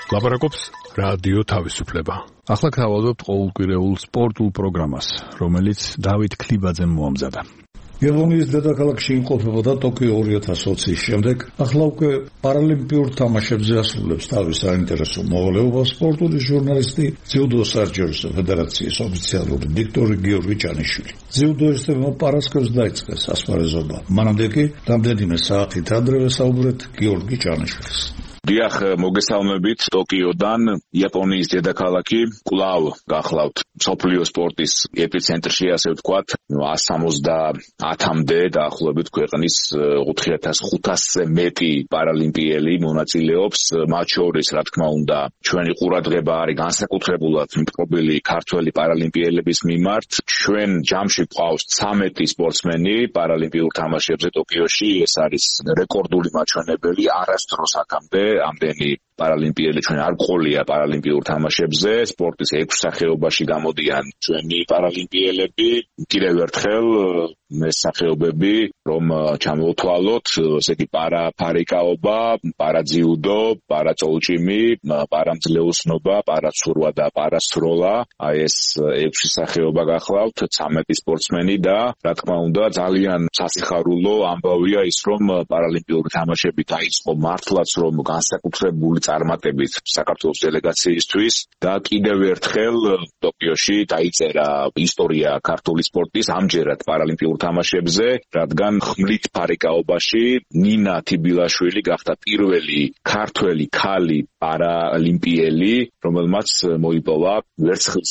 ლაპარაკობს რადიო თავისუფლება. ახლა გთავაზობთ ყოველკვირეულ სპორტულ პროგრამას, რომელიც დავით ქლიბაძემ მოამზადა. იაპონიის დედაქალაქში იმყოფებოდა ტოკიო 2020-ის შემდეგ, ახლა უკვე პარალიმპიურ თამაშებზე ასრულებს თავის საინტერესო მოვალეობას სპორტული ჟურნალისტი, ძიუდო საერთაშორისო ფედერაციის ოფიციალური დირექტორი გიორგი ჭანიშვილი. ძიუდოისტებმა პარასკევს დაიწყეს ასპარეზობა. მანამდე კი რამდენიმე საათით ადრევე საუბრეთ გიორგი ჭანიშვილს. დიახ, მოგესალმებით ტოკიოდან. იაპონიის დედაქალაქი კვლავ გახლავთ მსოფლიო სპორტის ეპიცენტრში, ასე ვთქვათ, 170-მდე დაახლოებით ქვეყნის 4500-ზე მეტი პარალიმპიელი მონაწილეობს, მათ შორის, რა თქმა უნდა, ჩვენი ყურადღება არის განსაკუთრებულად მპყრობილი ქართველი პარალიმპიელების მიმართ. ჩვენ ჯამში გვყავს 13 სპორტსმენი პარალიმპიურ თამაშებზე ტოკიოში, ეს არის რეკორდული მაჩვენებელი, არასდროს აქამდე ამდენი პარალიმპიელი ჩვენ არ გყოლია პარალიმპიურ თამაშებზე, სპორტის 6 სახეობაში გამოდიან ჩვენი პარალიმპიელები. კიდევ ერთხელ ეს სახეობები, რომ ჩამოვთვალოთ, ესე იგი პარაფარიკაობა, პარაძიუდო, პარაწოლჭიმი, პარამძლეოსნობა, პარაცურვა და პარასროლა. ეს 6 სახეობა გახლავთ, 13 სპორტსმენი და რა თქმა უნდა ძალიან სასიხარულო ამბავია ის, რომ პარალიმპიური თამაშები დაიწყო მართლაც რომ განსაკუთრებული წარმატებით საქართველოს დელეგაციისთვის და კიდევ ერთხელ ტოკიოში დაიწერა ისტორია ქართული სპორტის ამჯერად პარალიმპიურ თამაშებზე, რადგან ხმლით ფარიკაობაში ნინა თიბილაშვილი გახდა პირველი ქართველი ქალი პარალიმპიელი, რომელმაც მოიპოვა ვერცხლის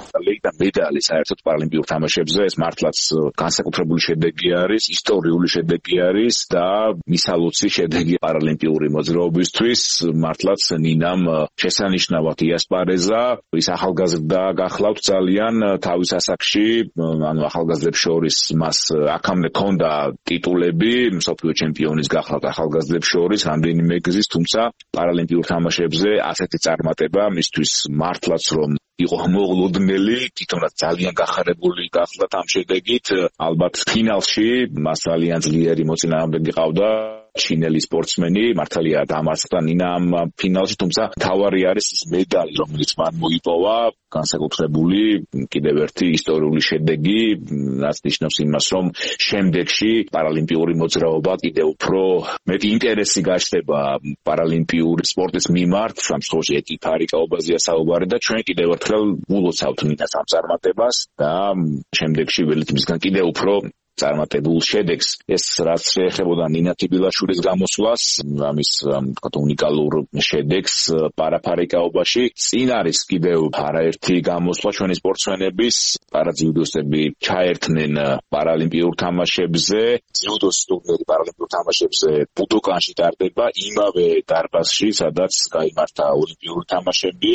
მედალი საერთოდ პარალიმპიურ თამაშებზე. ეს მართლაც განსაკუთრებული შედეგი არის, ისტორიული შედეგი არის და მისალოცი შედეგი პარალიმპიური მოძრაობისთვის. მართლაც ნინამ შესანიშნავად იასპარეზა, ის ახალგაზრდა გახლავთ ძალიან თავის ასაკში, ანუ ახალგაზრდებს შორის მას აქამდე ჰქონდა ტიტულები, მსოფლიო ჩემპიონის გახლავთ ახალგაზრდებს შორის რამდენიმე გზის, თუმცა პარალიმპიურ თამაშებზე ასეთი წარმატება მისთვის მართლაც რომ იყო მოულოდნელი, თვითონაც ძალიან გახარებული გახლავთ ამ შედეგით. ალბათ ფინალში მას ძალიან ძლიერი მოწინააღმდეგე ყავდა ჩინელი სპორტსმენი, მართალია დამარცხდა ნინა ამ ფინალში, თუმცა თავარი არის ის მედალი, რომელიც მან მოიპოვა, განსაკუთრებული კიდევ ერთი ისტორიული შედეგი, რაც ნიშნავს იმას, რომ შემდეგში პარალიმპიური მოძრაობა კიდევ უფრო მეტი ინტერესი გაჩნდება პარალიმპიური სპორტის მიმართ, ამ შემთხვევაში ეკიფარიკაობაზეა საუბარი და ჩვენ კიდევ ერთხელ ულოცავთ ნინას ამ წარმატებას და შემდეგში ველით მისგან კიდევ უფრო წარმატებულ შედეგს. ეს რაც შეეხებოდა ნინა თიბილაშვილის გამოსვლას, ამის თქვათ უნიკალურ შედეგს პარაფარიკაობაში, წინ არის კიდევ არაერთი გამოსვლა ჩვენი სპორტსმენების, პარაძიუდოსები ჩაერთნენ პარალიმპიურ თამაშებზე, ძიუდოს ტურნირი პარალიმპიურ თამაშებზე ბუდოკანში ტარდება, იმავე დარბაზში, სადაც გაიმართა ოლიმპიური თამაშები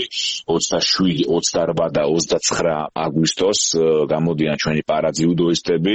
27, 28 და 29 აგვისტოს გამოდიან ჩვენი პარაძიუდოისტები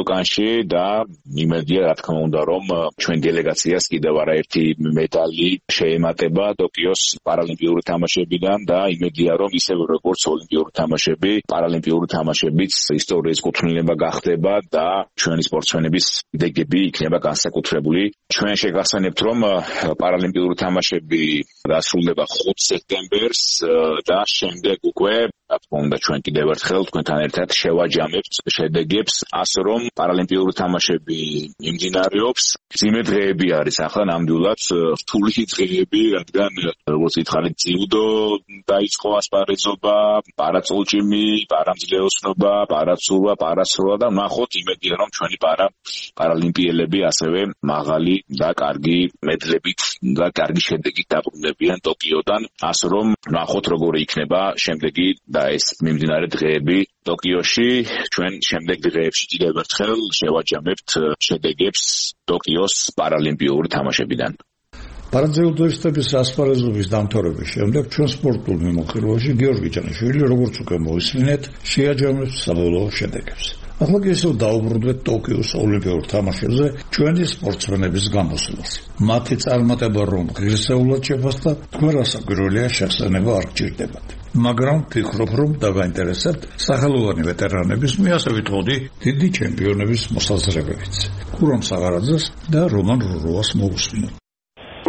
და იმედია რა თქმა უნდა რომ ჩვენ დელეგაციას კიდევ არაერთი მედალი შეემატება ტოკიოს პარალიმპიური თამაშებიდან და იმედია რომ ისევე როგორც ოლიმპიური თამაშები, პარალიმპიური თამაშებიც ისტორიის კუთვნილება გახდება და ჩვენი სპორტსმენების დეგები იქნება განსაკუთრებული. ჩვენ შეგახსენებთ რომ პარალიმპიური თამაშები დასრულდება 5 სექტემბერს და შემდეგ უკვე რა თქმა უნდა ჩვენ კიდევ ერთხელ თქვენთან ერთად შევაჯამებთ შედეგებს, ასე რომ პარალიმპიური თამაშები მიმდინარეობს. მძიმე დღეები არის ახლა ნამდვილად რთული დღეები, რადგან როგორც ითხარით ძიუდო დაიწყო ასპარეზობა, პარაწოლჭიმი, პარამძლეოსნობა, პარაცურვა, პარასროლა და ნახოთ იმედია რომ ჩვენი პარალიმპიელები ასევე მაღალი და კარგი მედლებით და კარგი შედეგით დაბრუნდებიან ტოკიოდან, ასე რომ ნახოთ როგორი იქნება შემდეგი და ეს მიმდინარე დღეები ტოკიოში. ჩვენ შემდეგ დღეებში კიდევ ერთხელ შევაჯამებთ შედეგებს ტოკიოს პარალიმპიური თამაშებიდან. პარაძიუდოისტების ასპარეზობის დამთავრების შემდეგ ჩვენ სპორტულ მიმოხილვაში გიორგი ჭანიშვილი, როგორც უკვე მოისმინეთ, შეაჯამებს საბოლოო შედეგებს. ახლა კი ისევ დაუბრუნდეთ ტოკიოს ოლიმპიურ თამაშებზე ჩვენი სპორტსმენების გამოსვლას. მათი წარმატება რომ ღირსეულად შეფასდა, თქვენ რასაკვირველია შეხსენება არ გჭირდებათ. მაგრამ ვფიქრობ, რომ დავაინტერესებთ სახელოვანი ვეტერანების, მე ასე ვიტყოდი, დიდი ჩემპიონების მოსაზრებებით. ქურამ საღარაძეს და რომან რუროვას მოусმინოთ.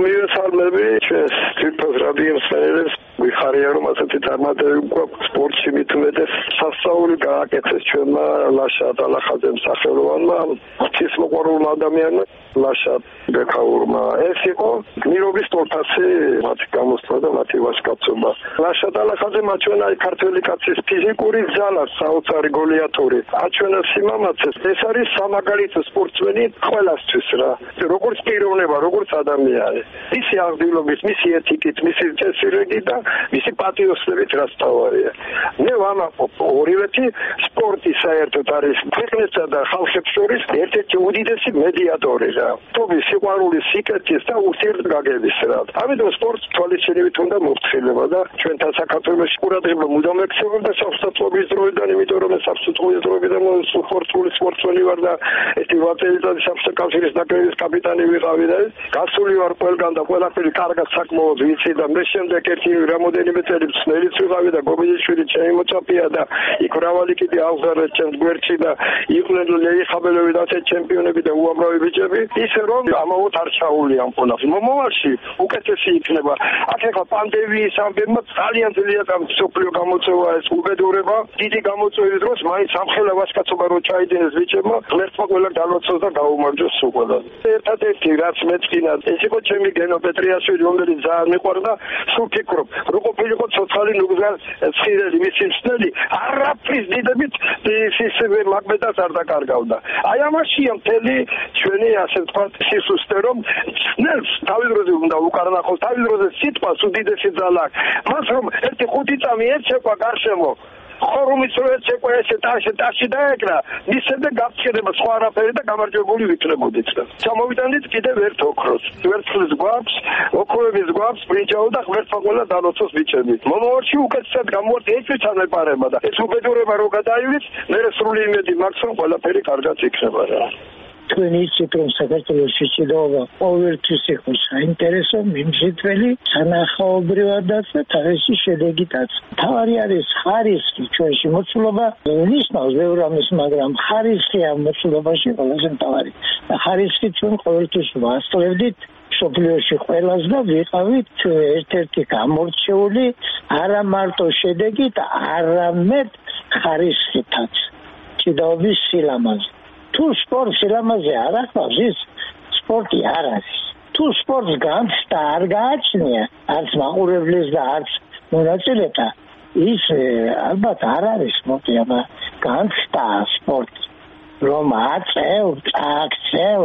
მოგესალმები ჩვენს თვითონ რადიო მსმენელებს. ვიხარია რომ ასეთი წარმატებები გვაქვს სპორტში მით უმეტეს სასწაული გააკეთეს ჩვენმა ლაშა დალახაძემ სახელოვანმა ღვთისმოყვარულმა ადამიანმა ლაშა ბექაურმა. ეს იყო გმირობის თორთასი მათი გამოსვლა და მათი ვაჟკაცობა. ლაშა დალახაძემ აჩვენა ქართველი კაცის ფიზიკური ძალა, საოცარი გოლიათური, აჩვენა სიმამაცეს. ეს არის სამაგალითო სპორტსმენი ყველასთვის რა. როგორც პიროვნება, როგორც ადამიანი. მისი აღდგილობით, მისი ეთიკით, მისი წესრიგით და მისი პატრიოტიზმით რასთავარია. მე ვამაყობ ორივეთი სპორტი საერთოდ არის ქვეყნებსა და ხალხებს შორის ერთ-ერთი უდიდესი მედიატორი რა. თობის სიყვარულის, სიკეთის და ურთიერთგაგების რა. ამიტომ სპორტს თვალისწინებით უნდა მოვთხილება და ჩვენთან საქართველოში ყურადღება მუდამ ექცევა საფრთხების დროიდან, იმიტომ რომ საფრთხების დროიდან სპორტსმენი ვარ და ერთი ვაწევითი საფრთხე კავშირის ნაკრების კაპიტანი ვიყავი და გასული ვარ ყველგან და ყველაფერი კარგად საკმაოდ ვიცი და მე შემდეგ ერთი რამოდენიმე წელი ცნელიც ვიყავი და გობილიშვილი ჩემი მოწაფეა და იქ მრავალი კიდე აღზარდა ჩემს გვერდში და იყვნენ ლეიხაბელები და ჩემპიონები და უამრავი ბიჭები. ისე რომ ამაოდ არ ჩაული ამ ყველაფერს. მომავალში უკეთესი იქნება. აქ ახლა პანდემიის ამბებმა ძალიან ძლიერ სოფლიო გამოწვევა ეს უბედურება. დიდი გამოწვევის დროს მაინც ამხელა ვაჟკაცობა რო ჩაიდინეს ბიჭებმა, ღმერთმა ყველა დალოცოს და გაუმარჯოს უყოლოდ. ერთადერთი რაც მეწყინა ეს იყო ჩემი გენო პეტრიაშვილი, რომელიც ძალიან მიყვარდა, სულ ფიქრობ, რო ყოფილიყო ცოცხალი ნუგზარ ცხირელი მისი მსნელი, არაფრის დიდებით ის მაგბედას არ დაკარგავდა. აი ამაშია მთელი ჩვენი ასე ვთქვათ სისუსტე, რომ ნელს თავის დროზე უნდა უკარნახოს, თავის დროზე სიტყვას უდიდესი ძალა აქვს. მას რომ ერთი 5 წამი ეცეკვა გარშემო ხორუმის რო ეცეკვა ესე ტაში დაეკრა, მისცემდა გაფრთხილება სხვა არაფერი და გამარჯვებული ვიქნებოდით. ჩამოვიტანდით კიდევ ერთ ოქროს. ვერცხლის გვაქვს, ოქროების გვაქვს, ბრინჯაო და ღმერთმა ყველა დალოცოს ბიჭები. მომავალში უკეთესად გამოვართ ეჭვით ამეპარება და ეს უბედურება რო გადაივლის, მე სრული იმედი მაქვს რომ ყველაფერი კარგად იქნება რა. თქვენ იცით რომ საქართველოში ჭიდაობა ყოველთვის იყო საინტერესო, მიმზიდველი, სანახაობრივადაც და თავისი შედეგითაც. თავარი არის ხარისხი ჩვენში მოცულობა, ნიშნავს ბევრ ამის, მაგრამ ხარისხია მოცულობაში ყველაზე მთავარი. ხარისხი ჩვენ ყოველთვის ვასწავლევდით სოფლიოში ყველას და ვიყავით ერთ-ერთი გამორჩეული არა მარტო შედეგით, არამედ ხარისხითაც. ჭიდაობის სილამაზე. თუ სპორტს სილამაზე არ ახლავს, ის სპორტი არ არის. თუ სპორტს განცდა არ გააჩნია, არც მაყურებლის და არც მონაწილეთა, ის ალბათ არ არის სპორტი, აბა განცდა სპორტი. რომ აწევ, წაქცევ,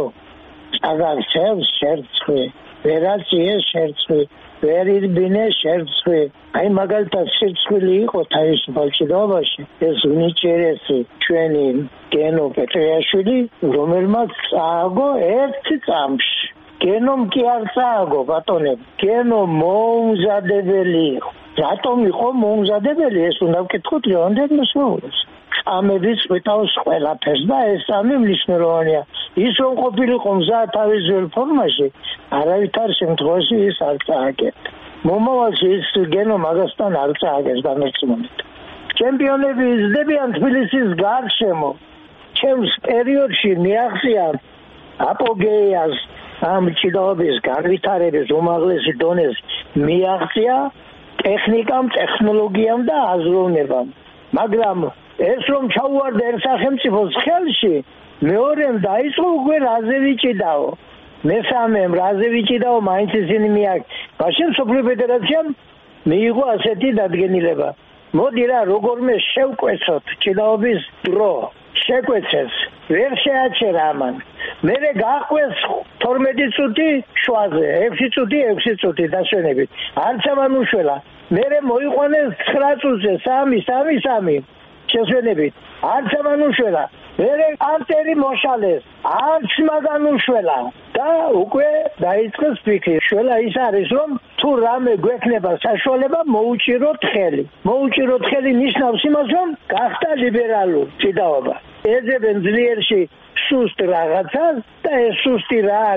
წაგაქცევ შერცხვი, ვერაწიეს შერცხვი, ვერ ირბინეს შერცხვი. აი მაგალითად სირცხვილი იყო თავისუფალ ჭიდაობაში, ეს უნიჭერესი ჩვენი გენო პეტრიაშვილი, რომელმაც წააგო 1 წამში. გენომ კი არ წააგო ბატონები, გენო მოუმზადებელი იყო. რატომ იყო მოუმზადებელი, ეს უნდა ვკითხოთ ლეონიდ მოსვეულს. წამები წვითავს ყველაფერს და ეს წამი მნიშვნელოვანია. ის რომ ყოფილიყო მზა თავის ძველ ფორმაში, არავითარ შემთხვევაში ის არ წააგებდა. მომავალში ის გენო მაგასთან არ წააგებს დამერწმუნეთ. ჩემპიონები იზრდებიან თბილისის გარშემო. ჩემს პერიოდში მიაღწია აპოგეიას ამ ჭიდაობის განვითარების უმაღლესი დონეს მიაღწია ტექნიკამ, ტექნოლოგიამ და აზროვნებამ. მაგრამ ეს რომ ჩაუვარდა ერთ სახელმწიფოს ხელში, მეორემ დაიწყო უკვე რაზე ვიჭიდაო. მესამემ რაზე ვიჭიდაო, მაინც ისინი მიაქ. მაშინ სოფლიო ფედერაციამ მიიღო ასეთი დადგენილება. მოდი რა, როგორმე შევკვეცოთ ჭიდაობის დრო. შეკვეცეს, ვერ შეაჩერა ამან. მერე გაყვეს 12 წუთი შვაზე, 6 წუთი, 6 წუთი დასვენებით. არც ამან უშველა. მერე მოიყვანეს 9 წუთზე, 3 შესვენებით. არც ამან უშველა. მერე ანტერი მოშალეს, არც მაგან უშველა. და უკვე დაიწყეს ფიქრი. შველა ის არის, რომ თუ რამე გვექნება საშუალება, მოუჭიროთ ხელი. მოუჭიროთ ხელი ნიშნავს იმას, რომ გახდა ლიბერალური ჭიდაობა. ეძებენ ძლიერში სუსტ რაღაცას და ეს სუსტი რა არის?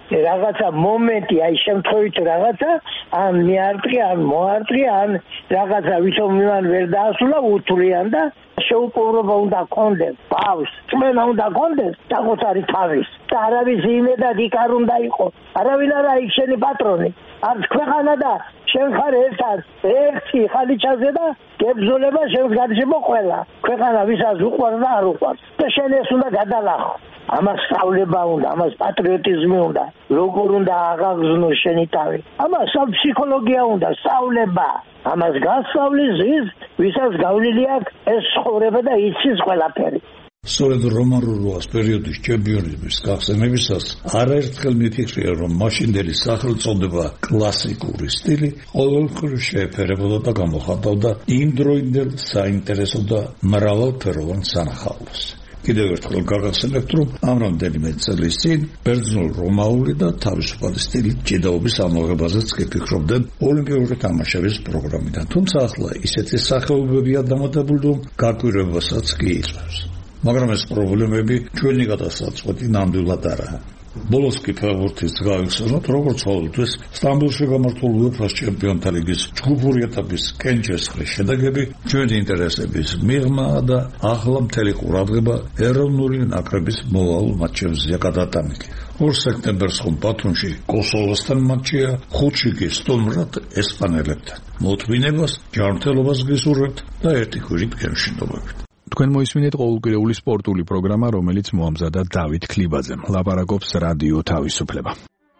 რაღაცა მომენტი, აი შემთხვევით რაღაცა ან მიარტყი, ან მოარტყი, ან რაღაცა ვითომ მან ვერ დაასრულა უთვლიან და შეუპოვრობა უნდა კონდეს, ბავს, წმენა უნდა კონდეს საკუთარი თავის. და არავის იმედად იქ არ უნდა იყოს. არავინ არა იქ შენი პატრონი. არც ქვეყანა და შენ ხარ ერთი ხალიჩაზე და გებრძოლება შენს გარშემო ყველა. ქვეყანა ვისაც უყვარს და არ უყვარს. და შენ ეს უნდა გადალახო. ამას სწავლება უნდა, ამას პატრიოტიზმი უნდა, როგორ უნდა აღაგზნოს შენი თავი. ამას ფსიქოლოგია უნდა, სწავლება. ამას გასწავლის ის, ვისაც გავლილი აქვს ეს ცხოვრება და იცის ყველაფერი. სწორედ რომან რუას პერიოდის ჩემპიონების გახსენებისას არაერთხელ მიფიქრია, რომ მაშინდელი სახელწოდება კლასიკური სტილი ყოველგვარ შეეფერებოდა და გამოხატავდა იმდროინდელ საინტერესო და მრავალფეროვან სანახაობას. კიდევ ერთხელ გაგახსენებთ, რომ ამ რამდენიმე წლის წინ ბერძნულ-რომაული და თავისუფალი სტილით ჭიდაობის ამოღებაზეც გიფიქრობდნენ ოლიმპიური თამაშების პროგრამიდან. თუმცა ახლა ისეთი სახეობებია დამატებული, რომ გაკვირვებასაც კი იწვევს. მაგრამ ეს პრობლემები ჩვენი გადასაწყვეტი ნამდვილად არაა. ბოლოს კი ფეხბურთის გაიხსენოთ, როგორც ყოველთვის სტამბოლში გამართულ UEFA-ს ჩემპიონთა ლიგის ჯგუფური ეტაპის კენჭესხრის შედეგები ჩვენი ინტერესების მიღმა და ახლა მთელი ყურადღება ეროვნული ნაკრების მოვალ მატჩებზეა გადატანილი. 2 სექტემბერს ხომ ბათუმში კოსოვოსთან მატჩია, 5-ში კი სტუმრად ესპანელებთან. მოთმინებას, ჯანმრთელობას გისურვებთ და ერთი კვირით გემშვიდობებით. თქვენ მოისმინეთ ყოველკვირეული სპორტული პროგრამა, რომელიც მოამზადა დავით ქლიბაძემ. ლაპარაკობს რადიო თავისუფლება.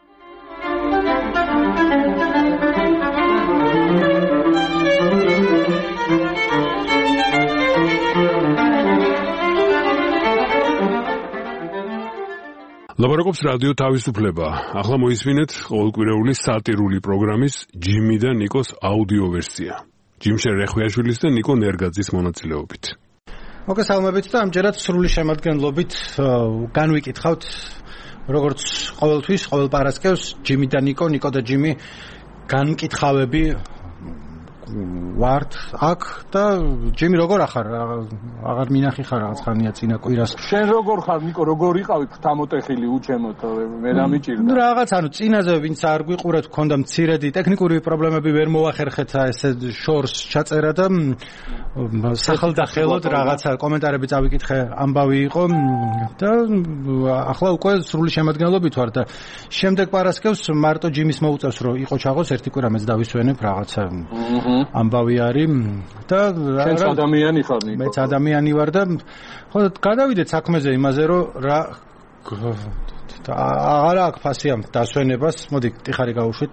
ლაპარაკობს რადიო თავისუფლება. ახლა მოისმინეთ ყოველკვირეული სატირული პროგრამის ჯიმი და ნიკოს აუდიო ვერსია. ჯიმშენ რეხვიაშვილის და ნიკო ნერგაძის მონაწილეობით. მოგესალმებით და ამჯერად სრული შემადგენლობით განვიკითხავთ, როგორც ყოველთვის, ყოველ პარასკევს ჯიმი და ნიკო და ჯიმი განკითხავები ვართ აქ და ჯიმი როგორ ახარ? აღარ მინახი ხარ რაღაც ხანია წინა კვირას. შენ როგორ ხარ ნიკო, როგორ იყავი ფრთამოტეხილი უჩემოთ, მე დამიჭირდა. რაღაც ანუ წინაზე ვინც არ გვიყურეთ, გქონდა მცირედი ტექნიკური პრობლემები, ვერ მოახერხეთ ესე შორს ჩაწერა და სახელდახელოდ რაღაცა კომენტარები წავიკითხე, ამბავი იყო და ახლა უკვე სრული შემადგენლობით ვარ და შემდეგ პარასკევს მარტო ჯიმის მოუწევს რომ იყო ჩაღოს ერთი კვირა მეც დავისვენებ რაღაცა ამბავი არის და შენც ადამიანი ხარ ნიკო. მეც ადამიანი ვარ და ხო გადავიდეთ საქმეზე იმაზე რომ რა აღარ აქვს ფასი ამ დასვენებას. მოდი ტიხარი გავუშვით.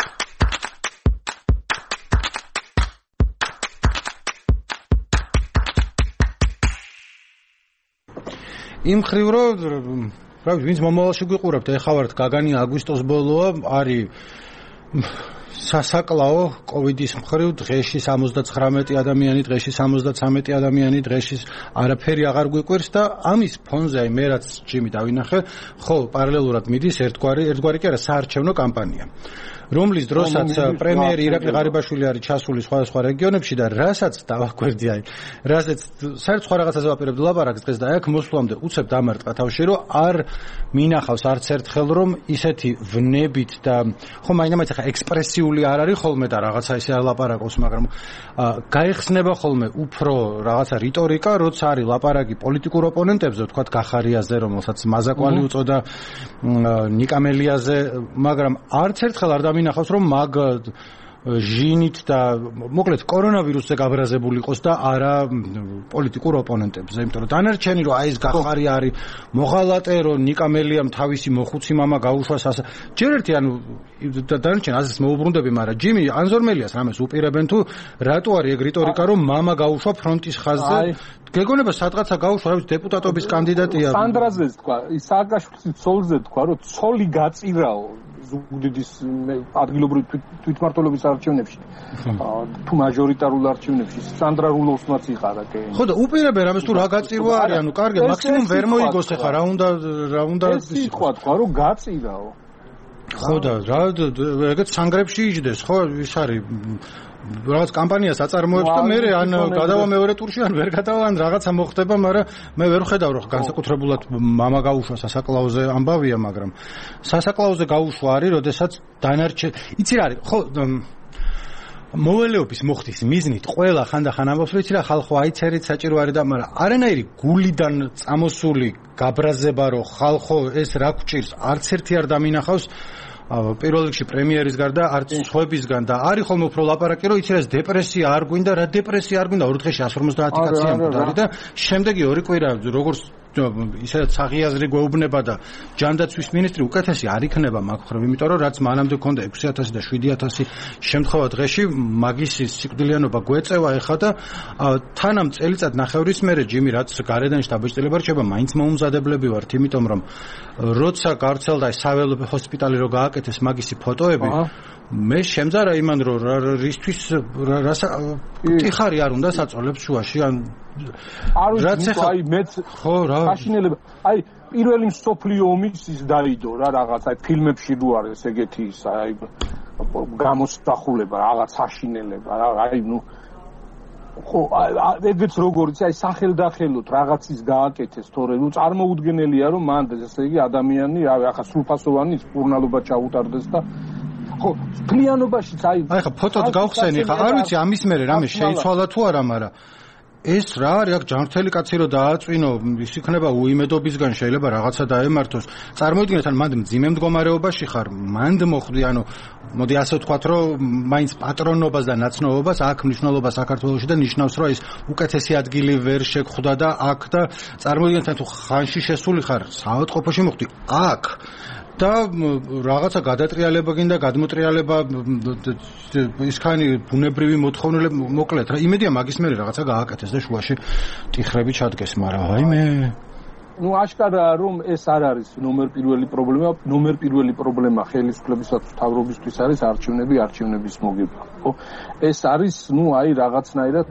იმ ხრივ რომ ვინც მომავალში გვიყურებთ, ეხლა ვართ გაგანი აგვისტოს ბოლოა, არის სასაკლაო კოვიდის მხრივ დღეში 79 ადამიანი, დღეში 73 ადამიანი, დღეში არაფერი აღარ გვიკვირს და ამის ფონზე აი მე რაც ჯიმი დავინახე, ხო პარალელურად მიდის ერთგვარი კი არა საარჩევნო კამპანია, რომლის დროსაც პრემიერი ირაკლი ღარიბაშვილი არის ჩასული სხვადასხვა რეგიონებში და რასაც დავაკვირდი აი რასაც საერთოდ სხვა რაღაცაზე ვაპირებდი ლაპარაკს დღეს და აქ მოსვლამდე უცებ დამარტყა თავში რომ არ მინახავს არც ერთხელ რომ ისეთი ვნებით და ხო მაინც ახლა ექსპრესიული არ არის ხოლმე და რაღაცა ისე ლაპარაკობს, მაგრამ გაიხსნება ხოლმე უფრო რაღაცა რიტორიკა, როცა არის ლაპარაკი პოლიტიკურ ოპონენტებზე, თქვათ გახარიაზე, რომელსაც მაზაკვალი უწოდა, ნიკამელიაზე, მაგრამ არც ერთხელ არ მინახავს რომ მაგ ჟინით და მოკლედ კორონავირუსზე გაბრაზებული იყოს და არა პოლიტიკურ ოპონენტებზე, იმიტომ რომ დანარჩენი რომ აი ეს გახარი არის მოღალატე, რომ ნიკამელიამ თავისი მოხუცი მამა გაუშვას ასე ჯერ ერთი ანუ დანარჩენი ასეც მოუბრუნდები, მაგრამ ჯიმი ანზორმელიას რამეს უპირებენ თუ რატო არის ეგ რიტორიკა რომ მამა გაუშვა ფრონტის ხაზზე, გეგონება სადღაცა გაუშვა რა ვიცი დეპუტატობის კანდიდატია. სანდრაზეც თქვა, სააკაშვილის ცოლზე თქვა რომ ცოლი გაწირაო ზუგდიდის ადგილობრივი თვითმმართველობის არჩევნებში თუ მაჟორიტარულ არჩევნებში სანდრა რულოვსმაც იყარა კენ. ხო და უპირებენ რამეს თუ რა გაწირვა არის, ანუ კარგი მაქსიმუმ ვერ მოიგოს ახლა რა უნდა ეს თქვა რომ გაწირაო. ხო და რა ეგეთ სანგრებში იჯდეს, ხო ის არის რაღაც კამპანიას აწარმოებს და მე ან გადავა მეორე ტურში ან ვერ გადავა ან რაღაცა მოხდება, მაგრამ მე ვერ ხედავ რომ განსაკუთრებულად მამა გაუშვა სასაკლაოზე ამბავია, მაგრამ სასაკლაოზე გაუშვა არის, როდესაც იცი რა არის, ხო მოველეობის მოხდის მიზნით ყველა ხანდახან ამბობს რომ იცი რა ხალხო აიცერით საჭირო არის და მაგრამ არანაირი გულიდან წამოსული გაბრაზება რომ ხალხო ეს რა გჭირს არც ერთი არ დამინახავს პირველ რიგში პრემიერის გარდა არც სხვებისგან და არის ხოლმე უფრო ლაპარაკი რომ იცი რა ეს დეპრესია არ გვინდა რა დეპრესია არ გვინდა 2 დღეში 150 კაცი ამბობს და შემდეგი 2 კვირა როგორც ისედაც საღიაზრი გვეუბნება და ჯანდაცვის მინისტრი უკეთესი არ იქნება მაგ ხრივ, იმიტომ რომ რაც მანამდე ქონდა 6000 და 7000 შემთხვევა დღეში მაგის სიკვდილიანობა გვეწევა ეხა და თანამ წელიწად ნახევრის მერე ჯიმი რაც გარედან შტაბ-ბიჭდილება რჩება, მაინც მოუმზადებლები ვართ, იმიტომ რომ როცა გავრცელდა საველო ჰოსპიტალი რო გააკეთეს მაგისი ფოტოები მე შემზარა იმან რომ რისთვის ტიხარი არ უნდა საწოლებს შუაში ან რაც ეხლა აი მეც ხო რა აშინელება აი პირველი მსოფლიო ომის ის დაიდო რა რაღაც აი ფილმებში რო არის ეგეთი ის აი გამოსახულება რაღაც აშინელება რა აი ნუ ხო ეგეც როგორიც აი სახელდახელოდ რაღაცის გააკეთეს თორე ნუ წარმოუდგენელია რომ მან ესე იგი ადამიანი ახლა სრულფასოვანი სპურნალობა ჩაუტარდეს და ხო ფლიანობაშიც აი ხა ფოტოც გავხსენი ხა არ ვიცი ამის მერე რამე შეიცვალა თუ არა მაგრამ ეს რა არის აქ ჯანმრთელი კაცი რო დააწვინო ის იქნება უიმედობისგან შეიძლება რაღაცა დაემართოს წარმოიდგინეთ ან მანდ მძიმე მდგომარეობაში ხარ მანდ მოხდი ანუ მოდი ასე ვთქვათ რომ მაინც პატრონობას და ნაცნობობას აქ მნიშვნელობა საქართველოში და ნიშნავს რომ ის უკეთესი ადგილი ვერ შეგხვდა და აქ და წარმოიდგინეთ თუ ხანში შესული ხარ საავადმყოფოში მოხდი აქ და რაღაცა გადატრიალება გინდა გადმოტრიალება ისქანი ბუნებრივი მოთხოვნილება მოკლედ რა იმედია მაგის მერე რაღაცა გააკეთეს და შუაში ტიხრები ჩადგეს მაგრამ ვაიმე ნუ აშკარაა რომ ეს არ არის ნომერ პირველი პრობლემა ხელისუფლებისა თუ თავრობისთვის არის არჩევნების მოგება ხო ეს არის ნუ აი რაღაცნაირად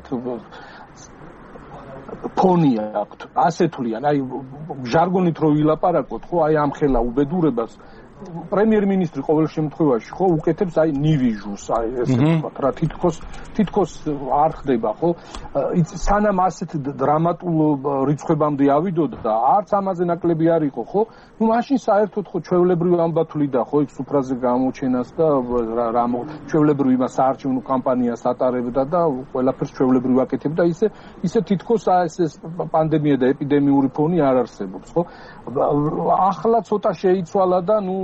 ფონი აქვთ ასეთვლიან აი ჟარგონით რო ვილაპარაკოთ ხო აი ამ ხელა უბედურებას პრემიერ-მინისტრი ყოველ შემთხვევაში ხო უკეთებს აი ნივიჟუს აი ესე ვთქვათ რა თითქოს არ ხდება ხო სანამ ასეთ დრამატულ რიცხვებამდე ავიდოდა და არც ამაზე ნაკლები არ იყო ხო ნუ მაშინ საერთოდ ხო ჩვეულებრივ ამბათვლიდა ხო იქ სუფრაზე გამოჩენას და რა ჩვეულებრივ იმას საარჩევნო კამპანიას ატარებდა და ყველაფერს ჩვეულებრივ აკეთებდა ისე თითქოს ეს პანდემია და ეპიდემიური ფონი არ არსებობს ხო ახლა ცოტა შეიცვალა და ნუ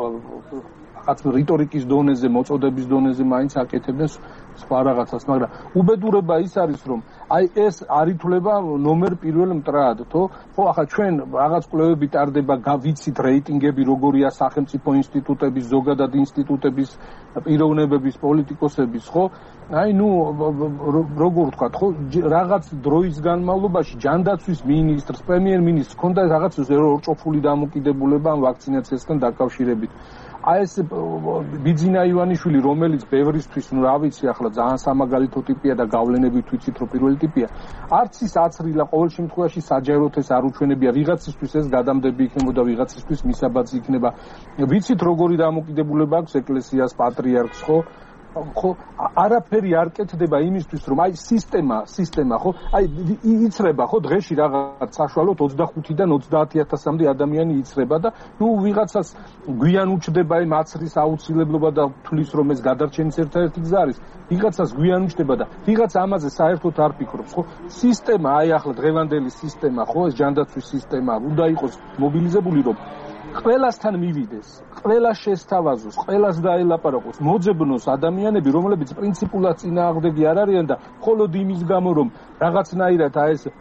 რაღაც რიტორიკის დონეზე, მოწოდების დონეზე მაინც აკეთებდნენ სხვა რაღაცას, მაგრამ უბედურება ის არის, რომ აი ეს არ ითვლება ნომერ პირველ მტრად, ხო? ხო, ახლა ჩვენ რაღაც კვლევები ტარდება, გავიცით რეიტინგები, როგორია სახელმწიფო ინსტიტუტების, ზოგადად ინსტიტუტების, პიროვნებების, პოლიტიკოსების, ხო? აი ნუ როგორ ვთქვათ, ხო, რაღაც დროის განმავლობაში ჯანდაცვის მინისტრს, პრემიერ-მინისტრს ჰქონდა რაღაც ორჭოფული დამოკიდებულება ამ ვაქცინაციასთან დაკავშირებით. აი ეს ბიძინა ივანიშვილი, რომელიც ბევრისთვის, ნუ რა ვიცი, ახლა ძალიან სამაგალითო ტიპია და გავლენებით ვიცით, რომ პირველი ტიპია. არც ის აცრილა ყოველ შემთხვევაში საჯაროდ ეს არ უჩვენებია, ვიღაცისთვის ეს გადამდები იქნებოდა, ვიღაცისთვის მისაბაძი იქნება. ვიცით, როგორი დამოკიდებულება აქვს ეკლესიას, პატრიარქს, ხო? ხო არაფერი არ კეთდება იმისთვის რომ აი სისტემა ხო აი იცრება ხო დღეში რაღაც საშუალოდ 25-დან 30,000-მდე ადამიანი იცრება და ნუ ვიღაცას გვიან უჩდება იმ აცრის აუცილებლობა და თulis რომ ეს გადარჩენის ერთ-ერთი გზა არის ვიღაცას გვიან უჩდება და ვიღაც ამაზე საერთოდ არ ფიქრობს ხო სისტემა აი ახლა დღევანდელი სისტემა ხო ეს ჯანდაცვის სისტემა უნდა იყოს მობილიზებული რომ ყველასთან მივიდეს, ყველას შესთავაზოს, ყველას დაელაპარაკოს, მოძებნოს ადამიანები, რომლებიც პრინციპულად წინააღმდეგი არ არიან და მხოლოდ იმის გამო, რომ რაღაცნაირად აი ეს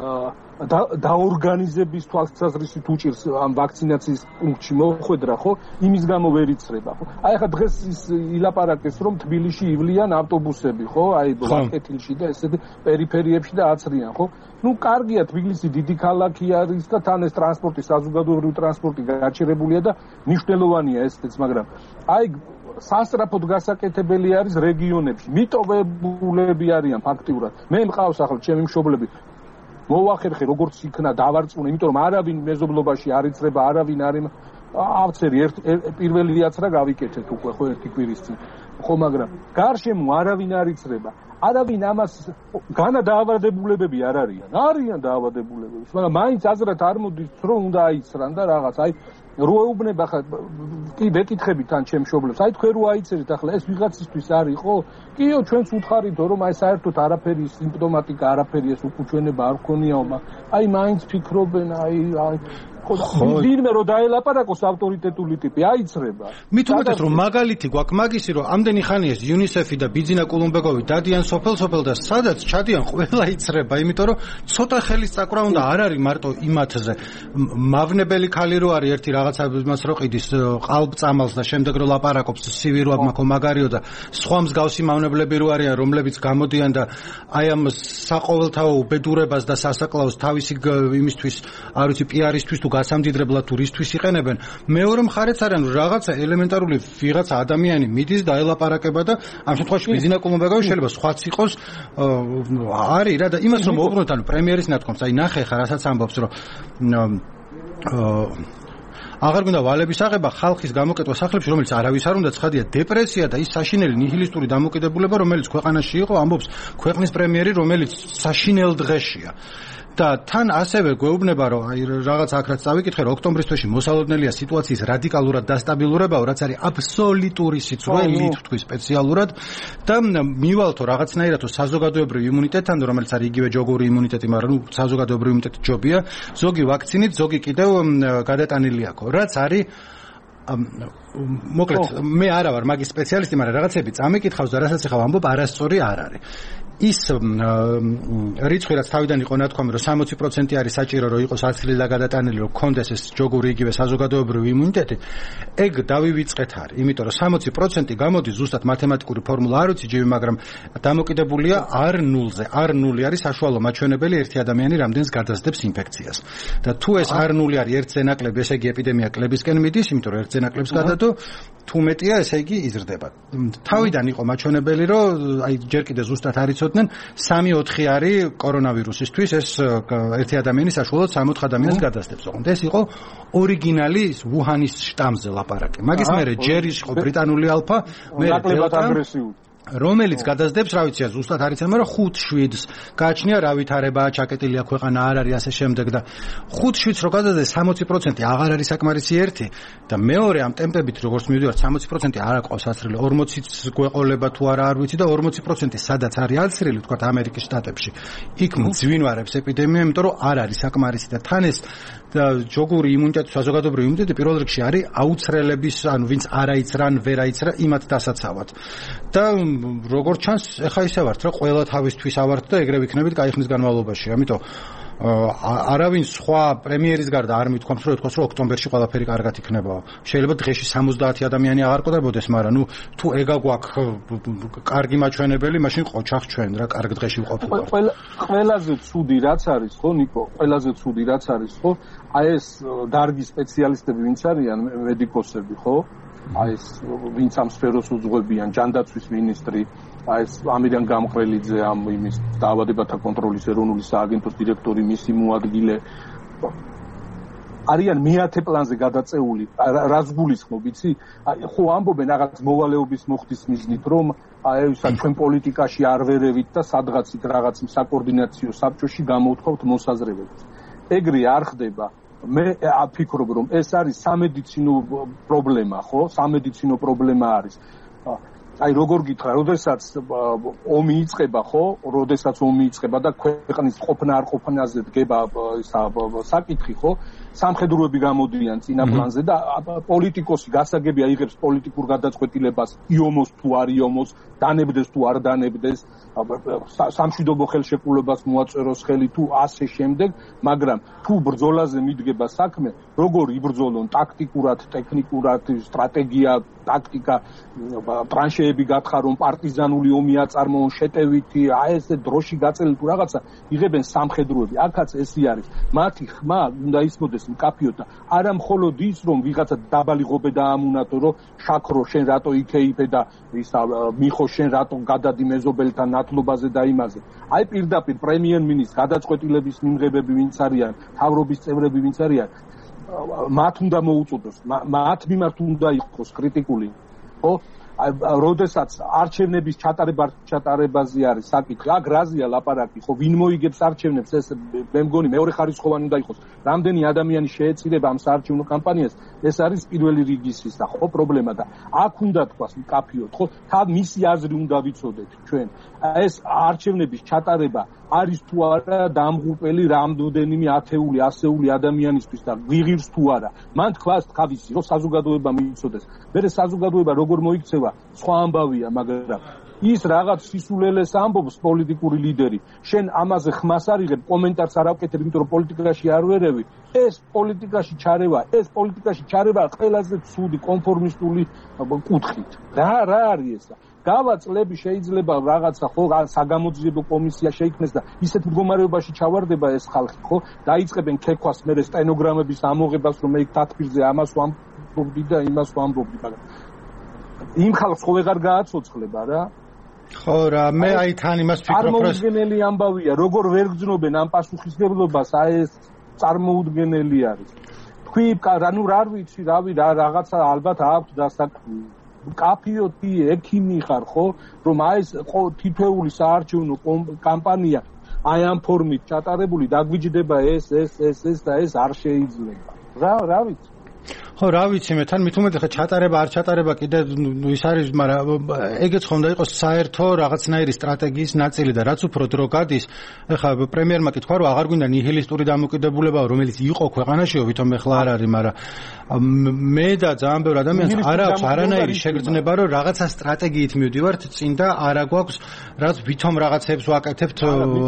დაორგანიზების თვალსაზრისით უჭირს ამ ვაქცინაციის პუნქტში მოხვედრა, ხო? იმის გამო ვერ იცრება, ხო? აი ახლა დღეს ის ილაპარაკეს, რომ თბილისში ივლიან ავტობუსები, ხო? აი ვაკეთილში და ესეთ პერიფერიებში და აცრიან, ხო? ნუ კარგია თბილისი დიდი ქალაქი არის და თან ეს ტრანსპორტი, საზოგადოებრივი ტრანსპორტი გაჩერებულია და მნიშვნელოვანია ესეც, მაგრამ აი სასწრაფოდ გასაკეთებელი არის რეგიონებში. მიტოვებულები არიან ფაქტიურად. მე მყავს ახლა ჩემი მშობლები მოვახერხე როგორც იქნა დავარწმუნე, იმიტომ რომ არავინ მეზობლობაში არ იცრება, არავინ არ ავწერი პირველიაც რა გავიკეთეთ უკვე ხო ერთი კვირის წინ. ხო, მაგრამ გარშემო არავინ არ იცრება. არავინ ამას განა დაავადებულებები არ არიან დაავადებულებები, მაგრამ მაინც აზრად არ მოდის რომ უნდა აიცრან და რაღაც აი რო ეუბნება ხა კი ვეკითხები თან ჩემ მშობლებს აი თქვენ რო აიცერით ახლა ეს ვიღაცისთვის არის ხო? კიო ჩვენც უთხარითო რომ აი საერთოდ არაფერი სიმპტომატიკა არაფერი ეს უკუჩვენება არ ქონიაო აი მაინც ფიქრობენ აი ვინმე რო დაელაპარაკოს ავტორიტეტული ტიპი აიცრება. მით უმეტეს რომ მაგალითი გვაქვს მაგისი რომ ამდენი ხანი ეს იუნისეფი და ბიძინა კულუმბეკოვი დადიან სოფელ და სადაც ჩადიან ყველა იცრება, იმიტომ რომ ცოტა ხელის წაკვრა უნდა არ არის მარტო იმათზე. მავნებელი ქალი რო არის ერთი რაღაცა მას რო ყიდის ყალბწამალს და შემდეგ რო ლაპარაკობს სივი რო აქ მაგარიო და სხვა მსგავსი მავნებლები რო არიან რომლებიც გამოდიან და აი ამ საყოველთაო უბედურებას და სასაკლაოს თავისი იმისთვის არ ვიცი პიარისთვის თუ გასამდიდრებლად ტურისტვის იყენებენ. მეორე მხარეც არიან რომ რაღაცა ელემენტარული ვიღაცა ადამიანი მიდის და ელაპარაკება და ამ შემთხვევაში ბიძინა კულუმბეკოვი შეიძლება სხვაც იყოს არის რა და იმას რომ მოვუბრუნოთ ანუ პრემიერის ნათქვამს აი ნახე ხა რასაც ამბობს რომ აღარ გვინდა ვალების აღება ხალხის გამოკეტვა სახლებში რომელიც არავის არ უნდა ცხადია დეპრესია და ის საშინელი ნიჰილისტური დამოკიდებულება რომელიც ქვეყანაში იყო ამბობს ქვეყნის პრემიერი რომელიც საშინელ დღეშია და თან ასევე გვეუბნება რომ აი რაღაც აქ რაც წავიკითხე რომ ოქტომბრის თვეში მოსალოდნელია სიტუაციის რადიკალურად დასტაბილურებაო რაც არის აბსოლუტური სიცრუე თქვი სპეციალურად და მივალთო რაღაცნაირად საზოგადოებრივი იმუნიტეტთან რომელიც არის იგივე ჯოგური იმუნიტეტი მაგრამ საზოგადოებრივი იმუნიტეტი ჯობია ზოგი ვაქცინით ზოგი კიდევ გადატანილი აქვს რაც არის მოკლედ მე არა ვარ მაგის სპეციალისტი მაგრამ რაღაცები წამიკითხავს და რასაც ახლა ვამბობ არასწორი არ არის ის რიცხვი რაც თავიდან იყო ნათქვამი რომ 60% არის საჭირო რომ იყოს აცლილი და გადატანილი რომ კონდეს ეს ჯოგური იგივე საზოგადოებრივი იმუნიტეტი ეგ დავივიწყეთ არის იმიტომ რომ 60% გამოდის ზუსტად მათემატიკური ფორმულა არ ვიცი ჯერ მაგრამ დამოკიდებულია R0-ზე R0 არის საშუალო მაჩვენებელი ერთი ადამიანი რამდენს გადასდებს ინფექციას და თუ ეს R0 არის ერთზე ნაკლები ესე იგი ეპიდემია კლებისკენ მიდის იმიტომ რომ ერთზე ნაკლებს გადადო თუ მეტია ესე იგი იზრდება თავიდან იყო მაჩვენებელი რომ აი ჯერ კიდე ზუსტად არ იცოდნენ 3-4 არის კორონავირუსისთვის ეს ერთი ადამიანი საშუალოდ 64 ადამიანს გადასდებს ოღონდ ეს იყო ორიგინალი ვუჰანის შტამზე ლაპარაკი მაგის მერე ჯერის იყო ბრიტანული ალფა მე ნაკლებად აგრესიული რომელიც გადასდებს რა ვიცია ზუსტად არ იციან მაგრამ 5-7-ს გააჩნია რა ვითარებაა ჩაკეტილია ქვეყანა არ არის ასე შემდეგ და 5-7-ს რო გადასდეს 60% აღარ არის საკმარისი ერთი და მეორე ამ ტემპებით როგორც მივიდივართ 60% არ აყავს აცრილი 40-ს გვეყოლება თუ არა არ ვიცი და 40% სადაც არის აცრილი თქვა ამერიკის შტატებში იქ მძვინვარებს ეპიდემია იმიტომ რომ არ არის საკმარისი და თან ეს და ჯოგური იმუნიტეტი საზოგადოებრივი იმუნიტეტი პირველ რიგში არის აუცრელების ანუ ვინც არ აიცრან ვერ აიცრა იმათ დასაცავად და როგორც ჩანს ეხა ისე ვართ რა ყველა თავისთვის ავართ და ეგრე ვიქნებით კაი ხნის განმავლობაში ამიტომ არავინ სხვა პრემიერის გარდა არ მithქვამს რომ ეთქვას რომ ოქტომბერში ყველაფერი კარგად იქნება შეიძლება დღეში 70 ადამიანი აღარ ყვდებოდეს მაგრამ ნუ თუ ეგა გვაქვს კარგი მაჩვენებელი მაშინ ყოჩახ ჩვენ რა კარგ დღეში ვყოფილვართ ყველაზე ცუდი რაც არის ხო ნიკო ყველაზე ცუდი რაც არის ხო აი ეს დარგი სპეციალისტები ვინც არიან მედიკოსები ხო აი ეს ვინც ამ სფეროს უძღვებიან ჯანდაცვის მინისტრი აი ეს ამირიან გამყრელიძე ამ იმის დაავადებათა კონტროლის ეროვნული სააგენტოს დირექტორი მისი მოადგილე არიან მეათე პლანზე გადაწეული რაც გულისხმობ იცი ხო ამბობენ რაღაც მოვალეობის მოხდის მიზნით რომ აი ჩვენ პოლიტიკაში არ ვერევით და სადღაც იქ რაღაც საკოორდინაციო საბჭოში გამოვთხოვთ მოსაზრებებს ეგრე არ ხდება მე აფიქრობ რომ ეს არის სამედიცინო პრობლემა ხო სამედიცინო პრობლემა არის აი როგორ გითხრა როდესაც ომი იწყება ხო როდესაც ომი იწყება და ქვეყნის ყოფნა არ ყოფნაზე დგება საკითხი ხო სამხედროები გამოდიან წინა პლანზე და პოლიტიკოსი გასაგები აიღებს პოლიტიკურ გადაწყვეტილებას იომოს თუ არ იომოს დანებდეს თუ არ დანებდეს სამშვიდობო ხელშეკრულებას მოაწეროს ხელი თუ ასე შემდეგ მაგრამ თუ ბრძოლაზე მიდგება საქმე როგორ იბრძოლონ ტაქტიკურად ტექნიკურად სტრატეგია ტაქტიკა ტრანშეები გათხარონ პარტიზანული ომი აწარმოონ შეტევითი აი ესე დროში გაწელი თუ რაღაცა იღებენ სამხედროები აქაც ესე არის მათი ხმა უნდა ისმოდეს მივიდეს მკაფიოდ და არა მხოლოდ ის რომ ვიღაცა დაბალი ღობე დაამუნათო რომ შაქრო შენ რატო იქეიფე და ისა მიხო შენ რატო გადადი მეზობელთან ნათლობაზე და იმაზე აი პირდაპირ პრემიერ-მინისტრს გადაწყვეტილების მიმღებები ვინც არიან თავრობის წევრები ვინც არიან მათ უნდა მოუწოდოს მათ მიმართ უნდა იყოს კრიტიკული ხო როდესაც არჩევნების ჩატარებაზე არის საკითხი, აქ რაზეა ლაპარაკი, ხო ვინ მოიგებს არჩევნებს, ეს მე მგონი მეორე ხარისხოვანი უნდა იყოს. რამდენი ადამიანი შეეწირება ამ საარჩევნო კამპანიას, ეს არის პირველი რიგის ის და ხო პრობლემა და აქ უნდა თქვას მკაფიოდ, ხო თავ მისი აზრი უნდა ვიცოდეთ ჩვენ. ეს არჩევნების ჩატარება არის თუ არა დამღუპელი რამდენიმე ათეული, ასეული ადამიანისთვის და ვიღირს თუ არა. მან თქვას თავისი, რომ საზოგადოება მიიცოდეს. მე საზოგადოება როგორ მოიქცევა, სხვა ამბავია, მაგრამ ის რაღაც სისულელეს ამბობს პოლიტიკური ლიდერი. შენ ამაზე ხმას არიღებ, კომენტარს არ ავკეთებ, იმიტომ რომ პოლიტიკაში არ ვერევი. ეს პოლიტიკაში ჩარევა ყველაზე ცუდი კონფორმისტული კუთხით. რა არის ეს? გავაწლები შეიძლება რაღაცა ხო საგამოძიებო კომისია შეიქმნეს და ისეთ მდგომარეობაში ჩავარდება ეს ხალხი ხო დაიწყებენ ქექვას მე სტენოგრამების ამოღებას რომ მე თათბირზე ამას ვამბობდი და იმას ვამბობდი მაგრამ იმ ხალხს ხო ვეღარ გააცოცხლება რა ხო რა მე აი თან იმას ვფიქრობ რომ წარმოუდგენელი ამბავია როგორ ვერ გძნობენ ამ პასუხისმგებლობას აი ეს წარმოუდგენელი არის თქვი ანუ რა ვიცი რავი რაღაცა ალბათ აქვს დასაქმი კაფიოტი ექიმი ხარ ხო რომ აი ეს თითოეული საარჩევნო კამპანია აი ამ ფორმით ჩატარებული დაგვიჯდება ეს და ეს არ შეიძლება რა ვიცი ხო რა ვიცი მე თან მithumet ხა ჩატარება არ ჩატარება კიდე ის არის მაგრამ ეგეც ხომ და იყოს საერთო რაღაცნაირი სტრატეგიის ნაწილი და რაც უფრო დრო გადის ხა პრემიერმა კი თქვა რომ აღარ გვინდა ნიჰილისტური დამოკიდებულება რომელიც იყო ქვეყანაშიო ვითომ ეხლა არ არის მაგრამ მე და ძალიან ბევრი ადამიანს არ აქვს არანაირი შეგრძნება რომ რაღაცა სტრატეგიით მივდივართ წინ და არა გვაქვს რაც ვითომ რაღაცებს ვაკეთებთ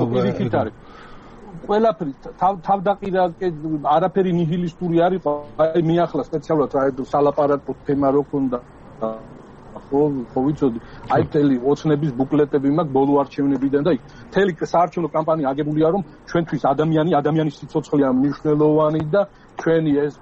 ყველაფერი თავდაყირა არაფერი ნიჰილისტური არ იყო აი მე ახლა სპეციალურად რა სალაპარაკო თემა რო ქონდა ხო ვიცოდი აი თელი ოცნების ბუკლეტები მაქვს ბოლო არჩევნებიდან და თელი საარჩევნო კამპანია აგებულია რომ ჩვენთვის ადამიანის სიცოცხლეა მნიშვნელოვანი და ჩვენი ეს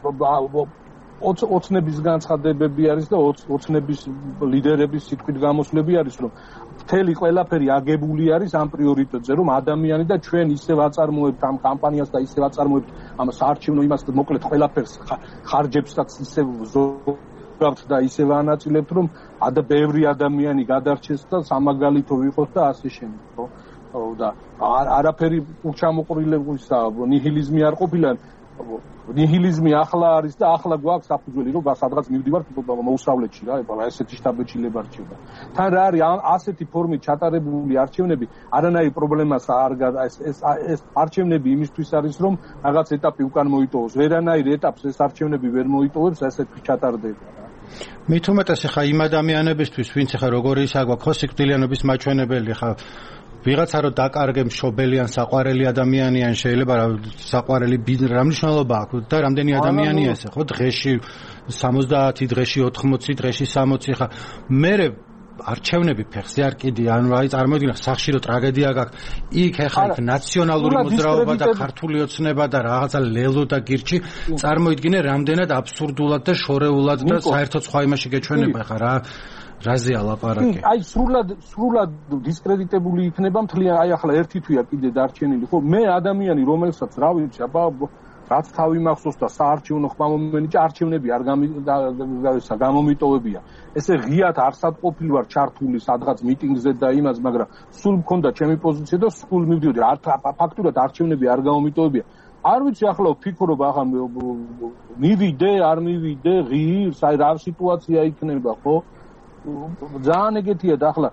ოცნების განცხადებები არის და ოცნების ლიდერების სიტყვით გამოსვლები არის რომ მთელი ყველაფერი აგებული არის ამ პრიორიტეტზე რომ ადამიანი და ჩვენ ისევ აწარმოებთ ამ კამპანიას და ისევ აწარმოებთ ამ საარჩევნო იმას და მოკლედ ყველაფერს ხარჯებსაც ისევ ვზოგავთ და ისევ ანაწილებთ რომ ბევრი ადამიანი გადარჩეს და სამაგალითო ვიყოს და ასე შემდეგ ხო და არაფერი უჩამოყრილებისა ნიჰილიზმი არ ყოფილა ნიჰილიზმი ახლა არის და ახლა გვაქვს საფუძველი რომ სადღაც მივდივართ მოუსწავლეთში რა ესეთი შტაბეჭილება რჩება თან რა არის ასეთი ფორმით ჩატარებული არჩევნები არანაირი პრობლემას არ ეს არჩევნები იმისთვის არის რომ რაღაც ეტაპი უკან მოიტოვოს ვერანაირ ეტაპს ეს არჩევნები ვერ მოიტოვებს ესეთი ჩატარდება მით უმეტეს ხა იმ ადამიანებისთვის ვინც ხა როგორი ისა გვაქვს ხო სიკვდილიანობის მაჩვენებელი ხა ვიღაცა რო დაკარგე მშობელი ან საყვარელი ადამიანი ან შეიძლება საყვარელი რა მნიშვნელობა აქვს და რამდენი ადამიანია ესე ხო დღეში 70 დღეში 80 დღეში 60 ხა მე არჩევნები ფეხზე არ კიდია ანუ აი წარმოიდგინე სახში რო ტრაგედია გაქვს იქ ეხა იქ ნაციონალური მოძრაობა და ქართული ოცნება და რაღაცა ლელო და გირჩი წარმოიდგინე რამდენად აბსურდულად და შორეულად და საერთოდ სხვა იმაში გეჩვენება ხა რა რაზეა ლაპარაკი? აი სრულად დისკრედიტებული იქნება მთლიან აი ახლა ერთი თვია კიდე დარჩენილი ხო მე ადამიანი რომელსაც რა ვიცი აბა რაც თავი მახსოვს და საარჩევნო ხმამომენი არჩევნები არ გამომიტოვებია ესე ღიად არსად ყოფილი ვარ ჩართული სადღაც მიტინგზე და იმას მაგრამ სულ მქონდა ჩემი პოზიცია და სულ მივდიოდი ფაქტურად არჩევნები არ გამომიტოვებია არ ვიცი ახლა ვფიქრობ ახლა მივიდე არ მივიდე ღირს აი რა სიტუაცია იქნება ხო ძალიან ეგეთია და ახლა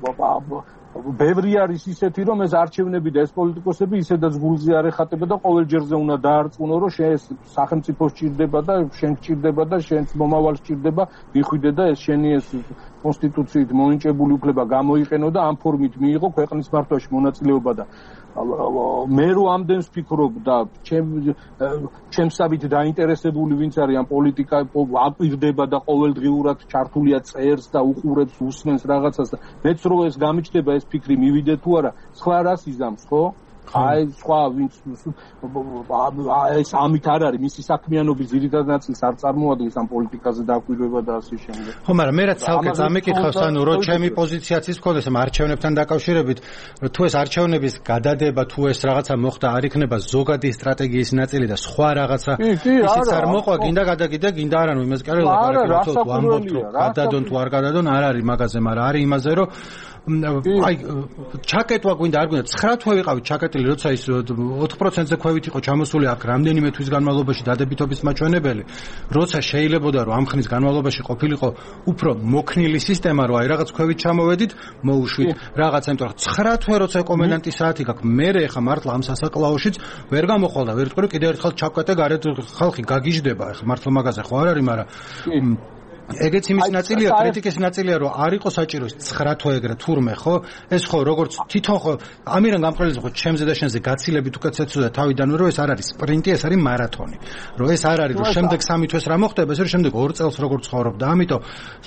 ბევრი არის ისეთი რომ ეს არჩევნები და ეს პოლიტიკოსები ისედაც გულზე არ ეხატება და ყოველ ჯერზე უნდა დაარწმუნო რომ სახელმწიფო სჭირდება და შენ სჭირდება და შენს მომავალ სჭირდება ვიხვიდე და ეს შენი ეს კონსტიტუციით მონიჭებული უფლება გამოიყენო და ამ ფორმით მიიღო ქვეყნის მართვაში მონაწილეობა და მე რო ამდენს ვფიქრობ და ჩემსავით დაინტერესებული ვინც არის ამ პოლიტიკა აკვირდება და ყოველდღიურად ჩართულია წერს და უყურებს უსმენს რაღაცას და მეც რო ეს გამიჩნდება ეს ფიქრი მივიდე თუ არა სხვა რას იზამს ხო აი სხვა ვინც ეს ამით არ არის მისი საქმიანობის ძირითად ნაწილს არ წარმოადგენს ამ პოლიტიკაზე დაკვირვება და ასე შემდეგ. ხო, მაგრამ მე რაც ცალკე წამიკითხავს, ანუ რო ჩემი პოზიციაც ის მქონდეს ამ არჩევნებთან დაკავშირებით, რომ თუ ეს არჩევნების გადადება, თუ ეს რაღაცა მოხდა, არ იქნება ზოგადი სტრატეგიის ნაწილი და სხვა რაღაცა ისიც არ მოყვა, გინდა გადაგიდე, გინდა არა, ნუ იმას კი არ ელაპარაკებთ, თუ ამბობთ, რომ გადადონ თუ არ გადადონ, არ არის მაგაზე, მაგრამ არის იმაზე, რომ აი ჩაკეტვა გვინდა არ გვინდა 9 თვე ვიყავით ჩაკეტილი როცა ის 4%-ზე ქვევით იყო ჩამოსული აქ რამდენიმე თვის განმავლობაში დადებითობის მაჩვენებელი როცა შეიძლებოდა რომ ამ ხნის განმავლობაში ყოფილიყო უფრო მოქნილი სისტემა რომ აი რაღაც ქვევით ჩამოვედით მოუშვით რაღაცა იმიტომ რომ 9 თვე როცა კომენდანტის საათი გაქვს მე ხა მართლა ამ სასაკლაოშიც ვერ გამოხვალ და ვერ ვიტყვი რომ კიდევ ერთხელ ჩავკეტე გარეთ ხალხი გაგიჟდება ხა მართლა მაგაზე ხო არ არის მაგრამ ეგეც იმის ნაწილია, კრიტიკის ნაწილია, რომ არ იყო საჭირო 9 თვე ეგრე თურმე, ხო? ეს ხო, როგორც თვითონ ხო, ამირან გამყრელიზე ხო, ჩემზე და შენზე გაცილებით უკეთესებსო და თავიდანვე რომ ეს არ არის სპრინტი, ეს არის მარათონი. რომ ეს არ არის, რომ შემდეგ 3 თვეს რა მოხდება, ეს რომ შემდეგ 2 წელს როგორ ცხოვრობ და ამიტომ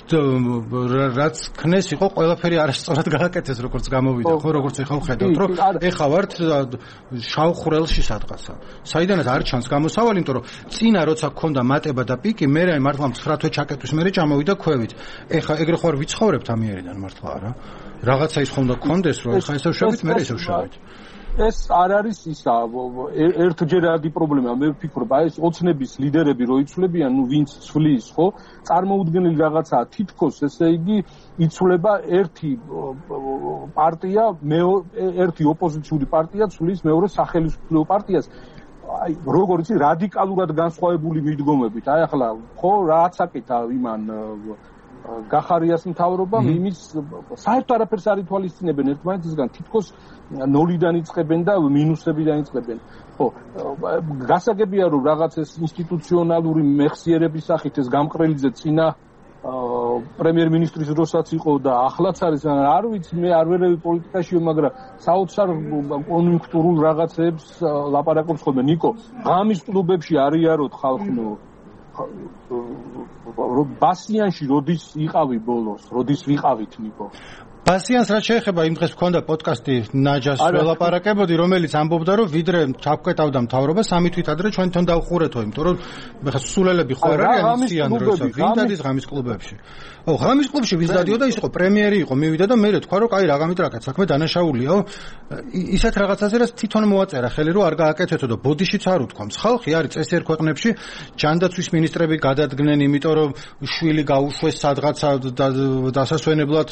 რაც ქნეს იყო ყველაფერი არასწორად გააკეთეს, როგორც გამოვიდა, ხო, როგორც ეხლა ვხედავთ, რომ ეხა ვართ შავ ხვრელში სადღაცა. საიდანაც არ ჩანს გამოსავალი, იმიტომ რომ წინა როცა გქონდა მატება და პიკი, მე რა მართლა 9 თვე ჩაკეტვის მე ჩამოვიდა ქვევით. ეხა ეგრე ხო არ ვიცხოვრებთ ამიერიდან მართლა არა. რაღაცა ის ხომ და გქონდეს რომ ეხა ესე ვშევით, მე ესე ვშევით. ეს არ არის ისა ერთჯერადი პრობლემა. მე ვფიქრობ, აი ეს ოცნების ლიდერები რო იცვლებიან, ნუ ვინც ცვლის, ხო? წარმოუდგენელი რაღაცაა. თითქოს ესე იგი იცვლება ერთი პარტია, ერთი ოპოზიციური პარტია ცვლის მეორე სახელმწიფო პარტიას. აი როგორ იცი რადიკალურად განსხვავებული მიდგომებით. აი ახლა ხო რაც აკეთა იმან გახარიას მთავრობამ იმის საერთოდ არაფერს არ ითვალისწინებენ ერთმანეთისგან თითქოს ნოლიდან იწყებენ და მინუსებიდან იწყებენ. ხო გასაგებია რომ რაღაც ეს ინსტიტუციონალური მეხსიერების სახით ეს გამყრელიძე წინა პრემიერ-მინისტრის დროსაც იყო და ახლაც არის არ ვიცი მე არ ვერევი პოლიტიკაშიო მაგრამ საოცარ კონიუნქტურულ რაღაცებს ლაპარაკობს ხოლმე ნიკო ღამის კლუბებში არიაროთ ხალხნო ბასიანში როდის იყავი ბოლოს როდის ვიყავით ნიკო ბასიანს რაც შეეხება იმ დღეს მქონდა პოდკასტი ნაჯას ველაპარაკებოდი რომელიც ამბობდა რომ ვიდრე ჩავკვეტავდა მთავრობა 3 თვით ადრე ჩვენ თან დავხურეთო იმიტომ რომ ხა სულელები ხო არ არიან ისიან როცა ვინ დადის ღამის კლუბებში ო ღამის კლუბში ვინც დადიოდა ის იყო პრემიერი იყო მივიდა და მე თქვა რომ კაი რა გამიტრაკეთ საქმე დანაშაულიაო ისეთ რაღაცაზე რაც თვითონ მოაწერა ხელი რომ არ გააკეთეთო და ბოდიშიც არ უთქვამს ხალხი არის წესიერ ქვეყნებში ჯანდაცვის მინისტრები გადადგნენ იმიტომ რომ შვილი გაუშვეს სადღაცა დასასვენებლად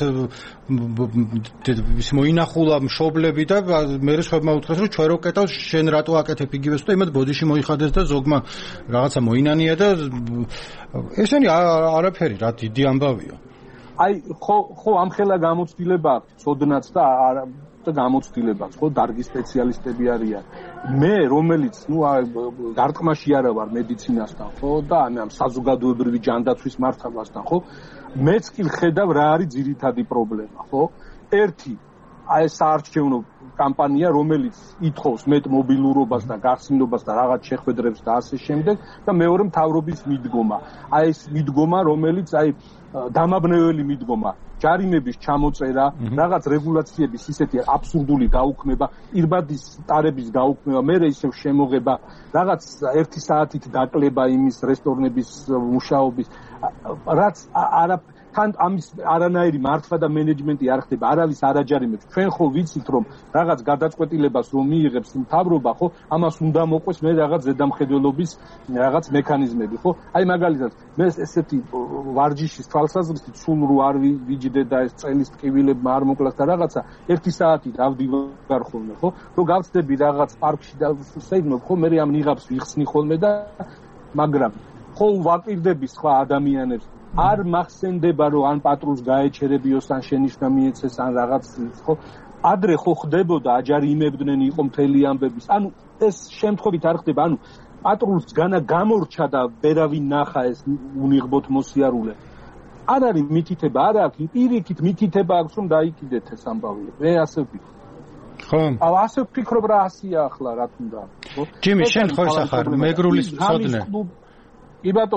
ის მოინახულა მშობლები და მე სხვებმა უთხრეს რომ ჩვენ რო კეტავს შენ რატო აკეთებ იგივეს და იმად ბოდიში მოიხადეს და ზოგმა რაღაცა მოინანია და ესენი არაფერი რა დიდი ამბავია აი ხო ამხელა გამოცდილება აქვს ცოდნაც და გამოცდილება ხო დარგის სპეციალისტები არიან მე რომელიც ნუ დარტყმაში არა ვარ მედიცინასთან ხო და ამ საზოგადოებრივი ჯანდაცვის მართვასთან ხო მეც კი ხედავ რა არის ძირითადი პრობლემა ხო ერთი აი ეს საარჩევნო კამპანია რომელიც ითხოვს მეტ მობილურობას და გახსნილობას და რაღაც შეხვედრებს და ასე შემდეგ და მეორე მთავრობის მიდგომა აი ეს მიდგომა რომელიც აი დამაბნეველი მიდგომა ჯარიმების ჩამოწერა რაღაც რეგულაციების ისეთი აბსურდული გაუქმება პირბადის ტარების გაუქმება მე ისევ შემოღება რაღაც 1 საათით დაკლება იმის რესტორნების მუშაობის რაც თან ამის არანაირი მართვა და მენეჯმენტი არ ხდება არავის არ აჯარიმებს ჩვენ ხო ვიცით რომ რაღაც გადაწყვეტილებას რომ მიიღებს მთავრობა ხო ამას უნდა მოყვეს მე რაღაც ზედამხედველობის რაღაც მექანიზმები ხო აი მაგალითად მე ესეთი ვარჯიშის თვალსაზრისით სულ რო არ ვიჯდე და ეს წელის ტკივილებმა არ მოკლას და რაღაცა 1 საათი დავდივარ ხოლმე ხო რომ გავწდები რაღაც პარკში და სეიგნობ ხო მე ამ ნიღაბს ვიხსნი ხოლმე და მაგრამ ხო ვაპირდები სხვა ადამიანებს არ მახსენდება რომ ან პატრულს გაეჩერებიოს ან შენიშვნა მიეცეს ან რაღაც ხო ადრე ხო ხდებოდა აჯარიმებდნენ იყო მთელი ამბების ანუ ეს შემთხვევით არ ხდება ანუ პატრულს განა გამორჩა და ვერავინ ნახა ეს უნიღბოთ მოსიარულე არ არის მითითება არ აქვს პირიქით მითითება აქვს რომ დაიკიდეთ ეს ამბავი მე ასე ვფიქრობ ხო ასე ვფიქრობ რა ასია ახლა რა თქმა უნდა ხო ჯიმი შენ ხო ის ახარ მეგრულის ცოდნე კი ბატონო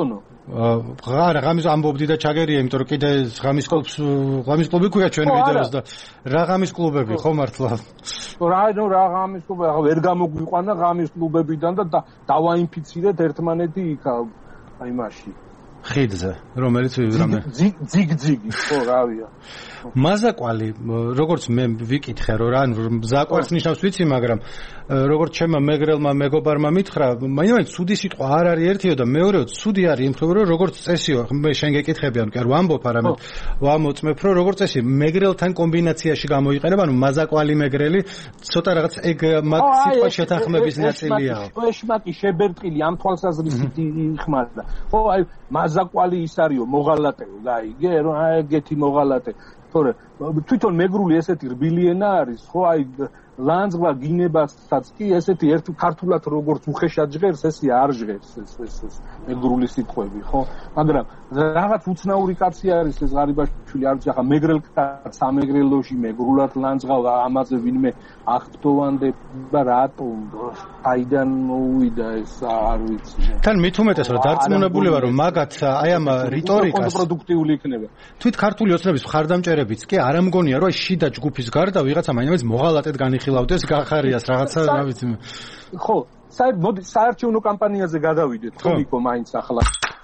ღამის ამბობდი და ჩაგერია, იმიტომ რომ კიდე ღამის კლუბი ქვია ჩვენი ვიდეოს და რა ღამის კლუბები ხო მართლა? რა ღამის კლუბები, აღა ვერ გამოგვიყვანა ღამის კლუბებიდან და დავაინფიცირეთ ერთმანეთი იქ აი მაშინ. ხიდზე, რომელიც ვიბრამე. ძიგ-ძიგი, ხო, რავია. მაზაკვალი, როგორც მე ვიკითხე, რომ ზაკვარს ნიშნავს ვიცი, მაგრამ როგორც ჩემმა მეგრელმა მეგობარმა მითხრა, მაინც ცუდი სიტყვა არ არის ერთიო და მეორეო ცუდი არის იმ მხრივ, რომ როგორც წესიო, მე შენ გეკითხები, ანუ კი არ ვამბობ, არამედ ვამოწმებ, რომ როგორც წესი მეგრელთან კომბინაციაში გამოიყენება, ანუ მაზაკვალი მეგრელი, ცოტა რაღაც ეგ მაგ სიტყვა შეთანხმების ნაწილიაო. ეშმაკი შებერტყილი ამ თვალსაზრისით იხმარდა. ხო, აი მაზაკვალი ის არისო, მოღალატეო, გაიგე, რომ აი ეგეთი მოღალატე. თორე თვითონ მეგრული ესეთი რბილი ენა არის, ხო, აი ლანძღვა გინებასაც კი ესეთი ერთ ქართულად როგორც უხეშად ჟღერს, ესე არ ჟღერს ეს მეგრული სიტყვები, ხო? მაგრამ რაღაც უცნაური კაცი არის ეს ღარიბაშვილი, არ ვიცი, ახლა მეგრელ კაცს სამეგრელოში მეგრულად ლანძღავ ამაზე ვინმე აღფრთოვანდება რატომ? აიდან მოვიდა ეს არ ვიცი. თან მით უმეტეს რომ დარწმუნებული ვარ რომ მაგათ აი ამ რიტორიკას კონტრპროდუქტიული იქნება. თვით ქართული ოცნების მხარდამჭერებიც კი არ ამგონია რომ შიდა ჯგუფის გარდა ვიღაცა მაინც მოღალატედ განიხილავდეს გახარიას რაღაცა რა ვიცი. ხო, მოდი საარჩევნო კამპანიაზე გადავიდეთ, ხო იქო მაინც ახლა.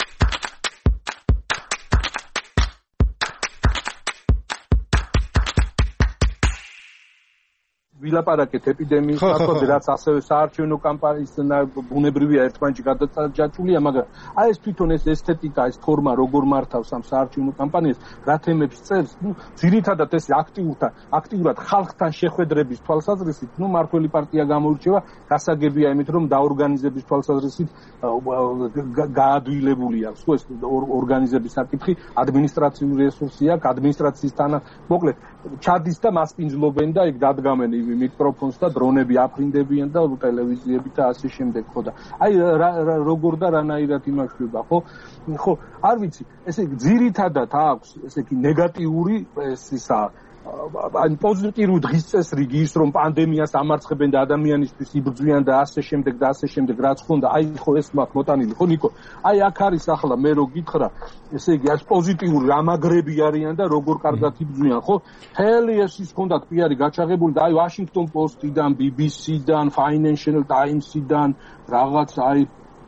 ვილაპარაკეთ ეპიდემიის საფრთხე, რაც ასევე საარჩევნო კამპანიის ბუნებრივია ერთმანეთში გადაჭაჭულია, მაგრამ აი ეს თვითონ ეს ესთეტიკა, ეს ფორმა როგორ მართავს ამ საარჩევნო კამპანიას, რა თემებს წერს, ძირითადად ეს აქტიურად ხალხთან შეხვედრების თვალსაზრისით, მმართველი პარტია გამოირჩევა, გასაგებია იმით, რომ დაორგანიზების თვალსაზრისით გაადვილებული აქვს, ხო ეს ორგანიზების საკითხი, ადმინისტრაციული რესურსი აქვს, ადმინისტრაციის მოკლედ ჩადის და მასპინძლობენ და იქ დადგამენ მიკროფონს და დრონები აფრინდებიან და ტელევიზიები და ასე შემდეგ, ხო და აი როგორ და რანაირად იმართება, ხო არ ვიცი, ესე იგი ძირითადად აქვს ესე იგი ნეგატიური ისა ან პოზიტიური დღის წესრიგი ის რომ პანდემიას ამარცხებენ და ადამიანისთვის იბრძვიან და ასე შემდეგ რაც ხონდა, აი ხო ეს მაქვს მოტანილი, ხო ნიკო, აი აქ არის ახლა მე რო გითხრა, ესე იგი ეს პოზიტიური რამაგრები არიან და როგორ კარგად იბრძვიან, ხო? მთელი ეს ის ჰქონდათ პიარი გაჩაღებული და აი Washington Post-დან, BBC-დან, Financial Times-დან, რაღაც აი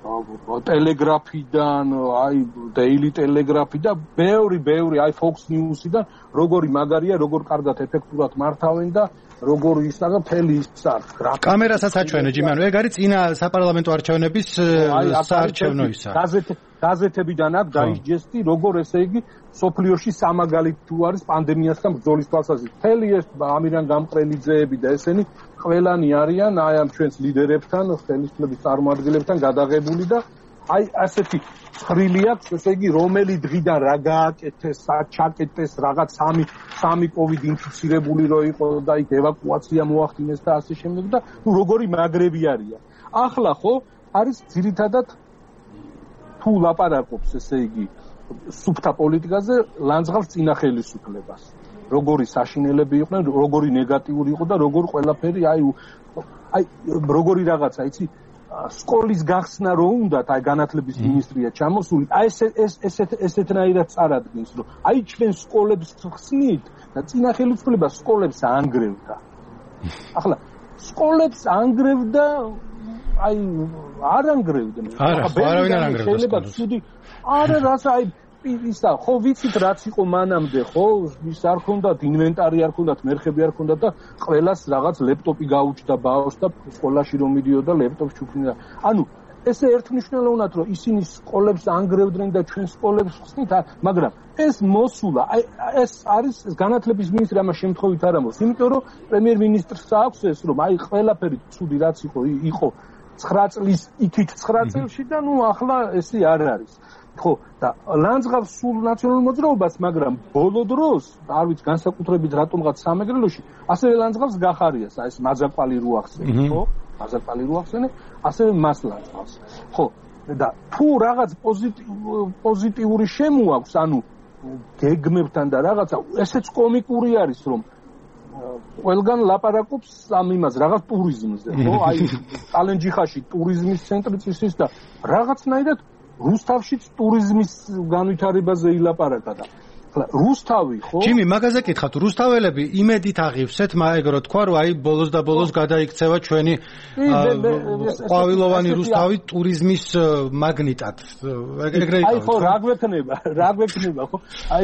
ტელეგრაფიდან, აი Daily Telegraph-ი და ბევრი აი Fox News-დან როგორი მაგარია, როგორ კარგად ეფექტურად მართავენ და როგორ ისაა მთელი ის კამერასაც აჩვენე ჯიმანო, ეგ არის წინა საპარლამენტო არჩევნების საარჩევნო ისა. გაზეთებიდან აქვს დაიჯესტი, როგორ ესე იგი სოფლიოში სამაგალითო არის პანდემიასთან ბრძოლის თვალსაზრისით. მთელი ეს ამირან გამყრელიძეები და ესენი ყველანი არიან აი ამ ჩვენს ლიდერებთან, ხელისუფლების წარმომადგენლებთან გადაღებული და აი ასეთი ცხრილი აქვს, ესე იგი რომელი დღიდან რა გააკეთეს, ჩაკეტეს რაღაც სამი COVID ინფიცირებული რო იყო და იქ ევაკუაცია მოახდინეს და ასე შემდეგ და როგორი მაგრები არიან. ახლა ხო არის ძირითადად თუ ლაპარაკობს ესე იგი სუფთა პოლიტიკაზე, ლანძღავს წინა ხელისუფლებას. როგორი საშინელები იყვნენ, როგორი ნეგატიური იყო და როგორ ყველაფერი აი როგორი რაღაცა, იცი სკოლის გახსნა რო უნდათ, აი განათლების მინისტრია ჩამოსული, აი ესეთნაირად წარადგენს, რომ აი ჩვენ სკოლებს ხსნით და წინა ხელისუფლება სკოლებს ანგრევდა. ახლა სკოლებს ანგრევდა, აი არ ანგრევდნენ. არავინ არ ანგრევდა. შეიძლება ცუდი არა რაცა აი ისა ხო ვიცით რაც იყო მანამდე, ხო ის არ ქონდათ ინვენტარი, არ ქონდათ მერხები, არ ქონდათ და ყველას რაღაც ლეპტოპი გაუჩნდა ბაოს და სკოლაში რომ მიდიოდა ლეპტოპს ჩუქნიდა. ანუ ესე ერთმნიშვნელოვნად რომ ისინი სკოლებს ანგრევდნენ და ჩვენ სკოლებს ხსნით, მაგრამ ეს მოსულა, აი ეს არის განათლების მინისტრი ამას შემთხვევით არ ამბობს, იმიტომ რომ პრემიერ-მინისტრს აქვს ეს რომ აი ყველაფერი ცუდი რაც იყო 9 წლის იქით 9 წელში და ნუ ახლა ესე არ არის. ხო და ლანძღავს სულ ნაციონალურ მოძრაობას, მაგრამ ბოლო დროს, არ ვიცი განსაკუთრებით რატომღაც სამეგრელოში, ასევე ლანძღავს გახარიას, აი ეს მაზაკვალი რო ახსენე, ხო? მაზაკვალი რო ახსენე, ასევე მას ლანძღავს. ხო და თუ რაღაც პოზიტიური შემოაქვს, ანუ გეგმებთან და რაღაცა, ესეც კომიკური არის, რომ ყველგან ლაპარაკობს ამ იმას, რაღაც ტურიზმზე, ხო? აი ტალენჯიხაში ტურიზმის ცენტრი წისის და რაღაცნაირად რუსთავშიც ტურიზმის განვითარებაზე ილაპარაკა და რუსთავი ხო? ჯიმი, მაგაზე კითხავთ, რუსთაველები იმედით აღივსეთ, ეგ რო თქვა, რომ აი ბოლოს და ბოლოს გადაიქცევა ჩვენი ყვავილოვანი რუსთავი ტურიზმის მაგნიტად. ეგრე აი ხო, რა გვექნება ხო? აი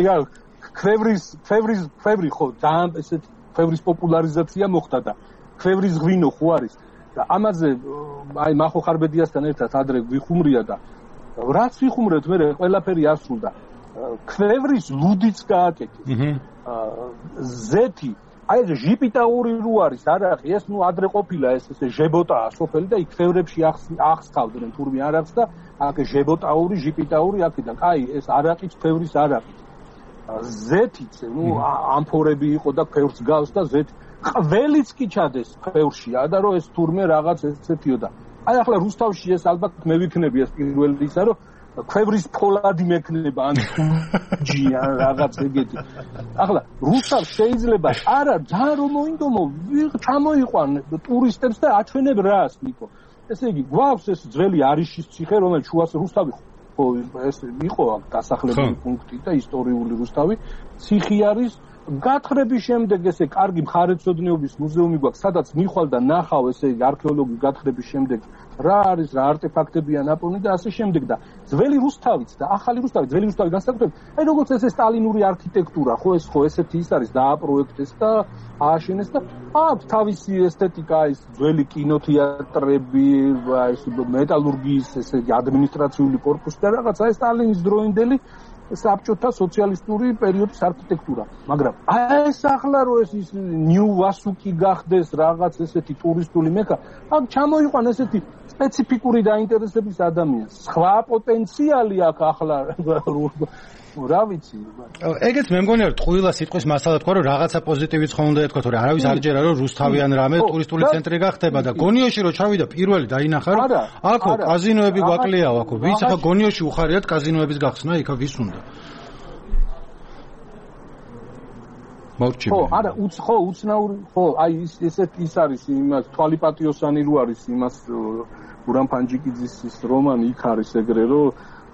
ქვევრი ხო, ძალიან ესეთ ქვევრის პოპულარიზაცია მოხდა და ქვევრის ღვინო ხო არის? და ამაზე აი მახო ხარბედიასთან ერთად ადრე ვიხუმრია და რაც ვიხუმრეთ მე ყველაფერი ასრულდა. ქვევრის ლუდიც გააკეთეს. ზეთი აი ეს ჟიპიტაური რო არის არაყი ეს ნუ ადრე ყოფილა ეს ესე ჟებოტაა სოფელი და იქ ქვევრებში ახსხავდნენ თურმე არახს და აქ ჟებოტაური ჟიპიტაური აქედან აი ეს არაყიც ქვევრის არაყი ზეთიც ნუ ამფორები იყო და ქვევრს გავს და ზეთი ყველიც კი ჩადეს ქვევრშია და რომ ეს თურმე რაღაც ესეთიო და აი ახლა რუსთავში ეს ალბათ მე ვიქნები ეს პირველი ისა რომ ქვევრის ფოლადი მექნება ან ჯი ან რაღაც ეგეთი. ახლა რუსთავ შეიძლება არა ძალიან რომ მოინდომო ჩამოიყვან ტურისტებს და აჩვენებ რას ნიკო. ესე იგი გვაქვს ეს ძველი არიშის ციხე რომელიც შუას რუსთავი ხო ეს იყო დასახლებული პუნქტი და ისტორიული რუსთავი ციხე არის გათხრების შემდეგ ესე კარგი მხარეთმცოდნეობის მუზეუმი გვაქვს სადაც მიხვალ და ნახავ ესე არქეოლოგიის გათხრების შემდეგ რა არის რა არტეფაქტებია ნაპოვნი და ასე შემდეგ და ძველი რუსთავიც და ახალი რუსთავი ძველი რუსთავი განსაკუთრებით აი როგორც ესე სტალინური არქიტექტურა ხო ეს ხო ესეთი ის არის დააპროექტეს და ააშენეს და აქვს თავისი ესთეტიკა ის ძველი კინოთეატრები ეს მეტალურგიის ესე ადმინისტრაციული კორპუსი და რაღაცა ეს სტალინის დროინდელი საბჭოთა სოციალისტური პერიოდის არქიტექტურა მაგრამ ეს ახლა რო ეს ნიუ ვასუკი გახდეს რაღაც ესეთი ტურისტული მექა აქ ჩამოიყვან ესეთი სპეციფიკური დაინტერესების ადამიანს სხვა პოტენციალი აქვს ახლა რა ვიცი ეგეც მე მგონია რომ ტყუილა სიტყვის მასალა თქვა რომ რაღაცა პოზიტივიც ხომ უნდა ეთქვა თორე არავის არ ჯერა რომ რუსთავიან რამე ტურისტული ცენტრი გახდება და გონიოში რო ჩავიდა პირველი დაინახა რომ აქო კაზინოები გვაკლიაო აქო ვის ახლა გონიოში უხარიათ კაზინოების გახსნა იქა ვის უნდა მორჩი ხო არა ხო უცნაური ხო აი ესეთ ის არის იმას თვალიპატიოსანი რო არის იმას გურამ ფანჯიკიძის ის რომანი იქ არის ეგრე რომ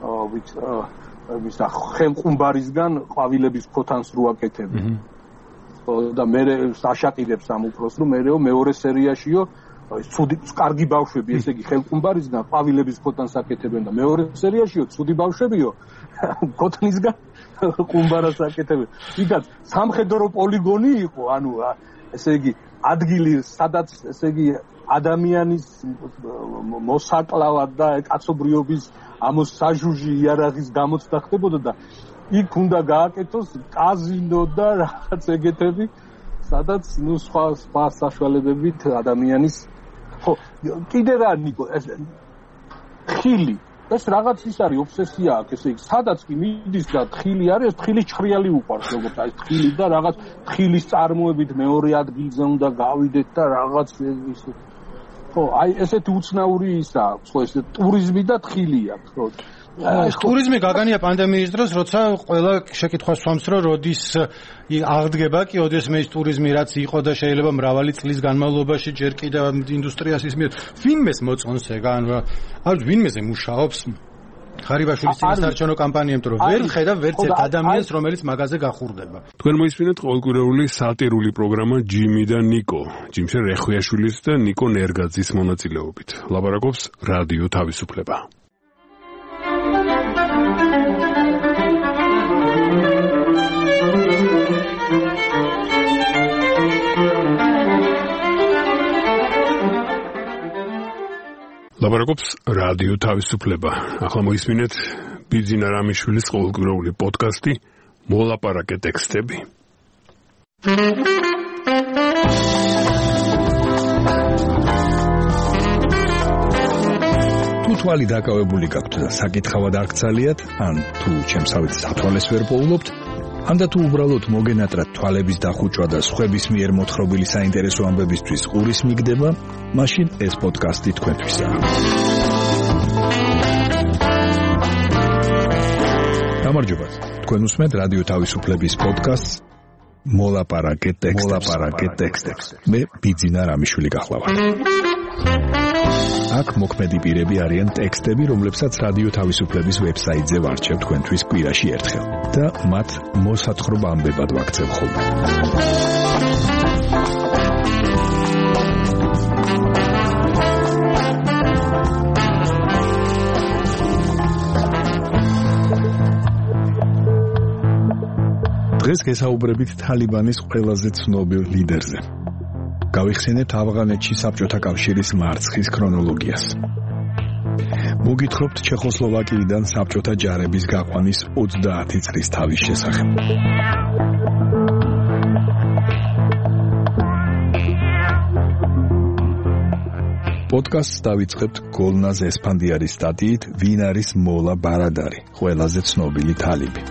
ვისა ხელყუმბარისგან ყვავილების ფოთანს რო აკეთებენ. და მე საშაყიდებს ამ უფროს რომ მეორე სერიაშიო ცუდი კარგი ბავშვები ესე იგი ხელყუმბარისგან ყვავილების ფოთანს აკეთებენ და მეორე სერიაშიო ცუდი ბავშვებიო ფოთნისგან ყუმბარას აკეთებენ. იქაც სამხედრო პოლიგონი იყო ანუ ესე იგი ადგილი სადაც ესე იგი ადამიანის მოსაკლავად და კაცობრიობის ამოსაჟუჟი იარაღის გამოცდა ხდებოდა და იქ უნდა გააკეთოს კაზინო და რაღაც ეგეთები სადაც ნუ სხვა საშუალებებით ადამიანის ხო კიდე რა ნიკო ეს ხილი ეს რაღაც ის არის ობსესია აქვს ესე იგი სადაც კი მიდის და ხილი არის ეს ხილის ჭრიალი უყარს როგორც აი ხილი და რაღაც ხილის წარმოებით მეორე ადგილზე უნდა გავიდეთ და რაღაც ისე ხო აი ესეთი უცნაური ისა ხო ეს ტურიზმი და თხილი აქვს ხო ტურიზმი გაგანია პანდემიის დროს როცა ყველა შეკითხვას სვამს რომ როდის აღდგება კი ოდესმე ის ტურიზმი რაც იყო და შეიძლება მრავალი წლის განმავლობაში ჯერ კიდევ ინდუსტრიას ისმის ვინმეს მოწონს ეგ ანუ ვინმეზე მუშაობს ხარიბაშვილის წინასწარმეტყველო კამპანია იმიტომ რომ ვერ ხედავ ვერც ერთ ადამიანს რომელიც მაგაზე გახურდება თქვენ მოისმინეთ ყოველკვირეული სატირული პროგრამა ჯიმი და ნიკო ჯიმშე რეხვიაშვილის და ნიკო ნერგაძის მონაწილეობით ლაპარაკობს რადიო თავისუფლება ლაპარაკობს რადიო თავისუფლება. ახლა მოისმინეთ ბიძინა რამიშვილის ყოველკვირეული პოდკასტი მოლაპარაკე ტექსტები. თუ თვალი დაკავებული გაქვთ და საკითხავად არ გცალიათ, ან თუ ჩემსავით სათვალეს ვერ პოულობთ, ანდა თუ უბრალოდ მოგენატრათ თვალების დახუჭვა და სხვების მიერ მოთხრობილი საინტერესო ამბებისთვის ყურის მიგდება, მაშინ ეს პოდკასტი თქვენთვისაა. გამარჯობათ. თქვენ უსმენთ რადიო თავისუფლების პოდკასტს მოლაპარაკე ტექსტებს. მე ბიძინა რამიშვილი გახლავართ. აქ მოქმედი პირები არიან ტექსტები, რომლებსაც რადიო თავისუფლების ვებსაიტზე ვარჩევ თქვენთვის კვირაში ერთხელ და მათ მოსათხრობამდე ვაქცევ ხოლმე. დღეს გესაუბრებით თალიბანის ყველაზე ცნობილ ლიდერზე. გავიხსენებთ ავღანეთში საბჭოთა კავშირის მარცხის ქრონოლოგიას. მოგითხრობთ ჩეხოსლოვაკიიდან საბჭოთა ჯარების გაყვანის 30 წლის თავის შესახებ. პოდკასტს დავიწყებთ გოლნაზ ესფანდიარის სტატიით ვინ არის მოლა ბარადარი, ყველაზე ცნობილი თალიბი.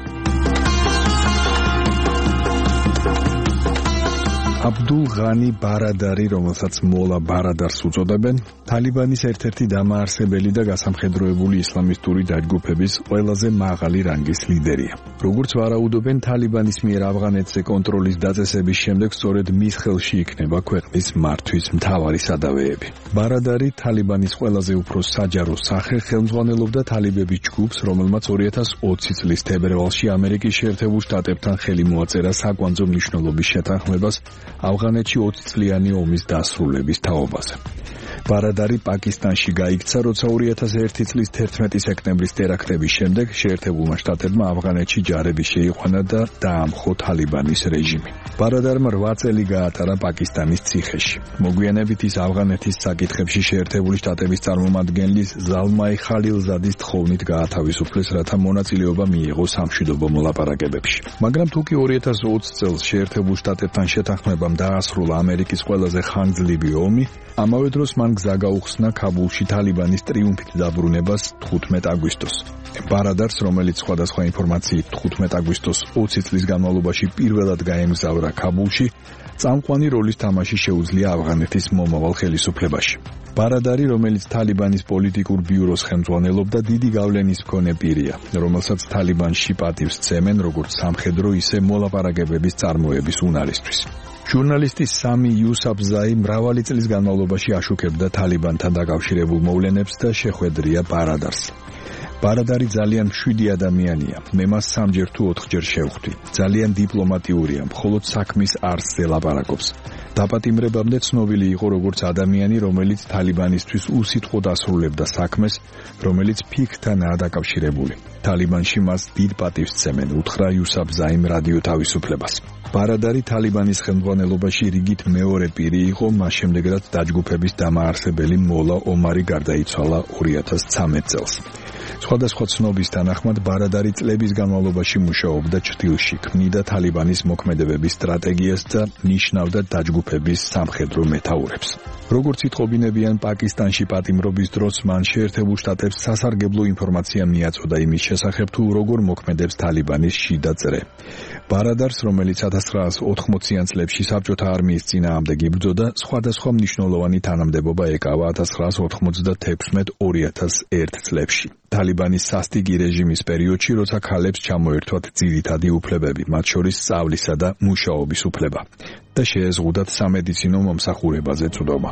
აბდულ ღანი ბარადარი, რომელსაც მოლა ბარადარს უწოდებენ, თალიბანის ერთ-ერთი დამაარსებელი და გასამხედროებული ისლამისტური დაჯგუფების ყველაზე მაღალი რანგის ლიდერია. როგორც ვარაუდობენ, თალიბანის მიერ ავღანეთზე კონტროლის დაწესების შემდეგ სწორედ მის ხელში იქნება ქვეყნის მართვის მთავარი სადავეები. ბარადარი თალიბანის ყველაზე უფრო საჯარო სახე ხელმძღვანელობდა თალიბების ჯგუფს, რომელმაც 2020 წლის თებერვალში ამერიკის შეერთებულ შტატებთან ხელი მოაწერა საკვანძო მნიშვნელობის შეთანხმებას ავღანეთში 20 წლიანი ომის დასრულების თაობაზე. ბარადარი პაკისტანში გაიქცა, როცა 2001 წლის 11 სექტემბრის ტერაქტების შემდეგ შეერთებულმა შტატებმა ავღანეთში ჯარები შეიყვანა და დაამხო თალიბანის რეჟიმი. ბარადარმა 8 წელი გაატარა პაკისტანის ციხეში. მოგვიანებით ის ავღანეთის საკითხებში შეერთებული შტატების წარმომადგენლის ზალმაი ხალილზადის თხოვნით გაათავისუფლეს, რათა მონაწილეობა მიიღო სამშვიდობო მოლაპარაკებებში. მაგრამ თუ კი 2020 წელს შეერთებულ შტატებთან შეთანხმებამ დაასრულა ამერიკის ყველაზე ხანგრძლივი ომი, ამავე დროს მან გზა გაუხსნა ქაბულში თალიბანის ტრიუმფით დაბრუნებას 15 აგვისტოს. ბარადარს, რომელიც სხვადასხვა ინფორმაციით 15 აგვისტოს 20 წლის განმავლობაში პირველად გაემგზავრა ქაბულში, წამყვანი როლის თამაში შეუძლია ავღანეთის მომავალ ხელისუფლებაში. ბარადარი, რომელიც თალიბანის პოლიტიკურ ბიუროს ხელმძღვანელობდა, დიდი გავლენის მქონე პირია, რომელსაც თალიბანში პატივს სცემენ როგორც სამხედრო, ისე მოლაპარაკებების წარმოების უნარისთვის. ჟურნალისტი სამი იუსაფზაი მრავალი წლის განმავლობაში აშუქებდა თალიბანთან დაკავშირებულ მოვლენებს და შეხვედრია ბარადარს. ბარადარი ძალიან მშვიდი ადამიანია. მე მას 3-ჯერ თუ 4-ჯერ შევხვდი. ძალიან დიპლომატიურია, მხოლოდ საქმის არსზე ლაპარაკობს. დაპატიმრებამდე ცნობილი იყო როგორც ადამიანი, რომელიც თალიბანისთვის უსიტყვოდ ასრულებდა საქმეს, რომელიც ფიქრთანაა დაკავშირებული. თალიბანში მას დიდ პატივს სცემენ, უთხრა იუსაფზაიმ რადიო თავისუფლებას. ბარადარი თალიბანის ხელმძღვანელობაში რიგით მეორე პირი იყო, მას შემდეგ რაც დაჯგუფების დამაარსებელი მოლა ომარი გარდაიცვალა 2013 წელს. სხვადასხვა ცნობის თანახმად ბარადარი წლების განმავლობაში მუშაობდა ჩრდილში, ქმნიდა თალიბანის მოქმედებების სტრატეგიას და ნიშნავდა დაჯგუფების სამხედრო მეთაურებს. როგორც იტყობინებიან, პაკისტანში პატიმრობის დროს მან შეერთებულ შტატებს სასარგებლო ინფორმაცია მიაწოდა იმის შესახებ, თუ როგორ მოქმედებს თალიბანის შიდა წრე. ბარადარს, რომელიც 1980-იან წლებში საბჭოთა არმიის წინააღმდეგ იბრძოდა, სხვადასხვა მნიშვნელოვანი თანამდებობა ეკავა 1996-2001 წლებში. თალიბანის სასტიკი რეჟიმის პერიოდში, როცა ქალებს ჩამოერთვათ ძირითადი უფლებები, მათ შორის სწავლისა და მუშაობის უფლება და შეეზღუდათ სამედიცინო მომსახურებაზე წვდომა.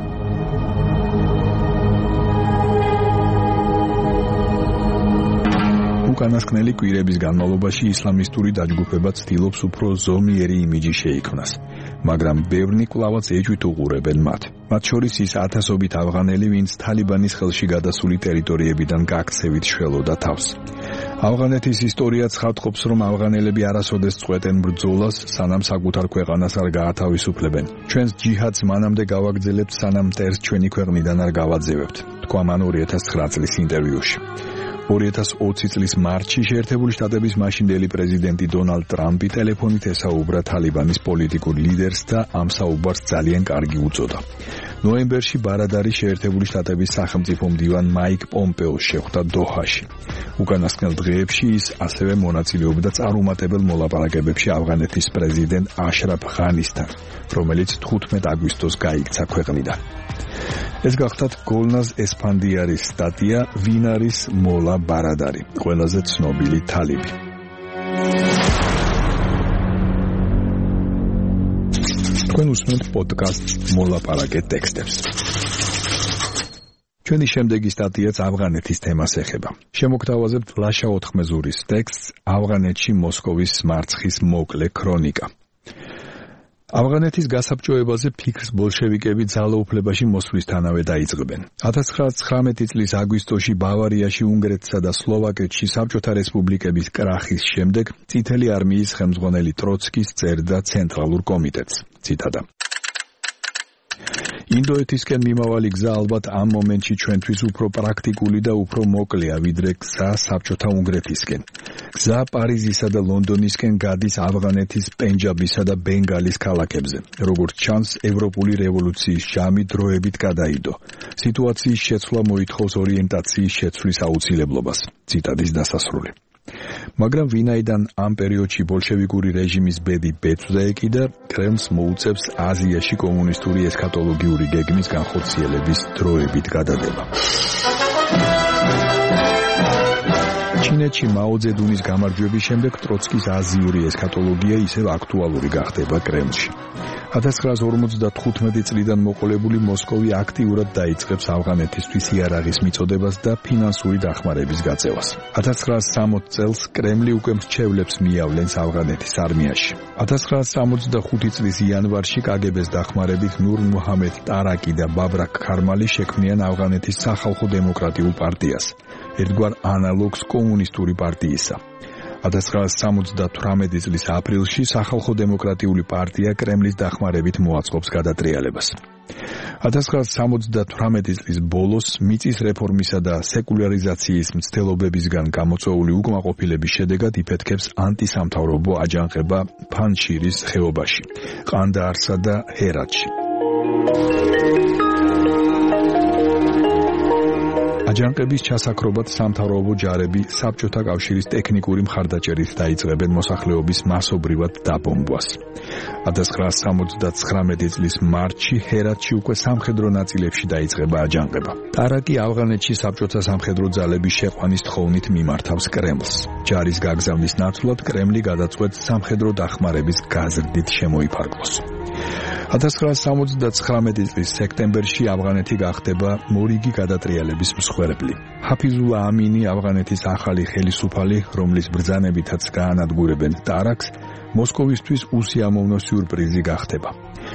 უკანასკნელი კვირების განმავლობაში ისლამისტური დაჯგუფება ცდილობს უფრო ზომიერი იმიჯი შეიქმნას, მაგრამ ბევრნი კვლავაც ეჭვით უყურებენ მათ. მათ შორის ის ათასობით ავღანელი, ვინც თალიბანის ხელში გადასული ტერიტორიებიდან გაქცევით შველოდა თავს. ავღანეთის ისტორია ცხადყოფს, რომ ავღანელები არასოდეს წყვეტენ ბრძოლას, სანამ საკუთარ ქვეყანას არ გაათავისუფლებენ. ჩვენს ჯიჰადს მანამდე გავაგრძელებთ, სანამ მტერს ჩვენი ქვეყნიდან არ გავაძევებთ, თქვა მან 2009 წლის ინტერვიუში. 2020 წლის მარტში შეერთებული შტატების მაშინდელი პრეზიდენტი დონალდ ტრამპი ტელეფონით ესაუბრა თალიბანის პოლიტიკურ ლიდერს და ამ საუბარს ძალიან კარგი უწოდა. ნოემბერში ბარადარი შეერთებული შტატების სახელმწიფო მდივან მაიკ პომპეოს შეხვდა დოჰაში. უკანასკნელ დღეებში ის ასევე მონაწილეობდა წარუმატებელ მოლაპარაკებებში ავღანეთის პრეზიდენტ აშრაფ ღანისთან, რომელიც 15 აგვისტოს გაიქცა ქვეყნიდან. ეს გახდათ გოლნაზ ესფანდიარის სტატია ვინ არის მოლა ბარადარი, ყველაზე ცნობილი თალიბი. თქვენ უსმენთ პოდკასტ მოლაპარაკე ტექსტებს. ჩვენი შემდეგი სტატიაც ავღანეთის თემას ეხება. შემოგთავაზებთ ლაშა ოთხმეზურის ტექსტს ავღანეთში მოსკოვის მარცხის მოკლე ქრონიკა. ავღანეთის გასაბჭოებაზე ფიქრს ბოლშევიკები ძალაუფლებაში მოსვლისთანავე დაიწყებენ. 1919 წლის აგვისტოში ბავარიაში, უნგრეთსა და სლოვაკეთში საბჭოთა რესპუბლიკების კრახის შემდეგ წითელი არმიის ხელმძღვანელი ტროცკის წერდა ცენტრალურ კომიტეტს. ციტატა. ინდოეთისკენ მიმავალი გზა ალბათ ამ მომენტში ჩვენთვის უფრო პრაქტიკული და უფრო მოკლეა, ვიდრე გზა საბჭოთა უნგრეთისკენ. გზა პარიზისა და ლონდონისკენ გადის ავღანეთის, პენჯაბისა და ბენგალის ქალაქებზე. როგორც ჩანს, ევროპული რევოლუციის ჟამი დროებით გადაიდო. სიტუაციის შეცვლა მოითხოვს ორიენტაციის შეცვლის აუცილებლობას. ციტატის დასასრული. მაგრამ ვინაიდან ამ პერიოდში ბოლშევიკური რეჟიმის ბედი ბეწვზე ეკიდა, კრემლს მოუწევს აზიაში კომუნისტური ესქატოლოგიური გეგმის განხორციელების დროებით გადადება. ჩინეთში მაო ძედუნის გამარჯვების შემდეგ ტროცკის აზიური ესქატოლოგია ისევ აქტუალური გახდება კრემლში. 1955 წლიდან მოყოლებული მოსკოვი აქტიურად დაიწყებს ავღანეთისთვის იარაღის მიწოდებას და ფინანსური დახმარების გაწევას. 1960 წელს კრემლი უკვე მრჩევლებს მიავლენს ავღანეთის არმიაში. 1965 წლის იანვარში კგბ-ს დახმარებით ნურ მუჰამედ ტარაკი და ბაბრაკ ქარმალი შექმნიან ავღანეთის სახალხო დემოკრატიულ პარტიას, ერთგვარ ანალოგს კომუნისტური პარტიისა. 1978 წლის აპრილში სახალხო დემოკრატიული პარტია კრემლის დახმარებით მოაწყობს გადატრიალებას. 1978 წლის ბოლოს მიწის რეფორმისა და სეკულარიზაციის მცდელობებისგან გამოწვეული უკმაყოფილების შედეგად იფეთქებს ანტისამთავრობო აჯანყება ფანჩირის ხეობაში, ყანდაარსა და ჰერატში. აჯანყების ჩასაქრობად სამთავრობო ჯარები საბჭოთა კავშირის ტექნიკური მხარდაჭერით დაიწყებენ მოსახლეობის მასობრივად დაბომბვას. 1979 წლის მარტში ჰერატში უკვე სამხედრო ნაწილებში დაიწყება აჯანყება. ტარაკი ავღანეთში საბჭოთა სამხედრო ძალების შეყვანის თხოვნით მიმართავს კრემლს. ჯარის გაგზავნის ნაცვლად კრემლი გადაწყვეტს სამხედრო დახმარების გაზრდით შემოიფარგლოს. 1979 წლის სექტემბერში ავღანეთი გახდება მორიგი გადატრიალების მსხვერპლი. ჰაფიზულა ამინი ავღანეთის ახალი ხელისუფალი, რომლის ბრძანებითაც გაანადგურებენ ტარაკს, მოსკოვისთვის უსიამოვნო სიურპრიზი გახდება.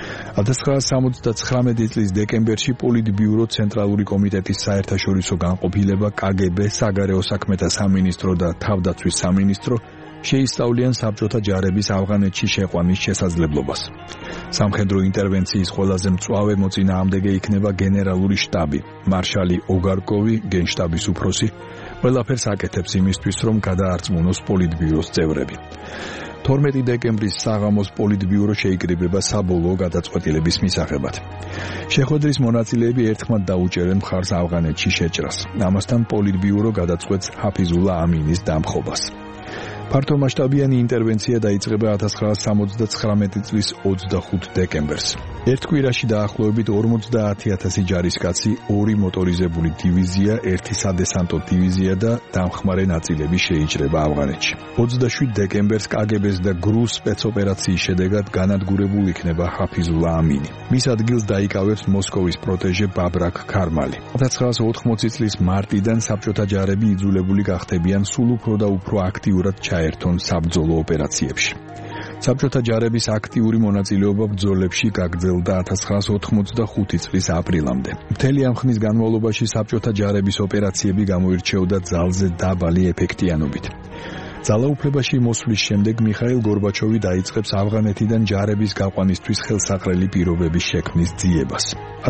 1979 წლის დეკემბერში პოლიტბიურო ცენტრალური კომიტეტის საერთაშორისო განყოფილება, კგბ, საგარეო საქმეთა სამინისტრო და თავდაცვის სამინისტრო შეისწავლიან საბჭოთა ჯარების ავღანეთში შეყვანის შესაძლებლობას. სამხედრო ინტერვენციის ყველაზე მწვავე მოწინააღმდეგე იქნება გენერალური შტაბი, მარშალი ოგარკოვი, გენშტაბის უფროსი, ყველაფერს აკეთებს იმისთვის, რომ გადაარწმუნოს პოლიტბიუროს წევრები. 12 დეკემბრის საღამოს პოლიტბიურო შეიკრიბება საბოლოო გადაწყვეტილების მისაღებად. შეხვედრის მონაწილეები ერთხმად დაუჭერენ მხარს ავღანეთში შეჭრას. ამასთან პოლიტბიურო გადაწყვეტს ჰაფიზულა ამინის დამხობას. ფართომასშტაბიანი ინტერვენცია დაიწყება 1979 წლის 25 დეკემბერს. ერთ კვირაში დაახლოებით 50,000 ჯარისკაცი, 2 მოტორიზებული დივიზია, 1 სადესანტო დივიზია და დამხმარე ნაწილები შეიჭრება ავღანეთში. 27 დეკემბერს კგბ-ს და გრუს სპეცოპერაციის შედეგად განადგურებულ იქნება ჰაფიზულა ამინი. მის ადგილს დაიკავებს მოსკოვის პროტეჟე ბაბრაკ ქარმალი. 1980 წლის მარტიდან საბჭოთა ჯარები იძულებული გახდებიან სულ უფრო და უფრო აქტიურად ჩაერთონ საბრძოლო ოპერაციებში. საბჭოთა ჯარების აქტიური მონაწილეობა ბრძოლებში გაგრძელდა 1985 წლის აპრილამდე. მთელი ამ ხნის განმავლობაში საბჭოთა ჯარების ოპერაციები გამოირჩეოდა ძალზე დაბალი ეფექტიანობით. ძალაუფლებაში მოსვლის შემდეგ მიხაილ გორბაჩოვი დაიწყებს ავღანეთიდან ჯარების გაყვანისთვის ხელსაყრელი პირობების შექმნის ძიებას.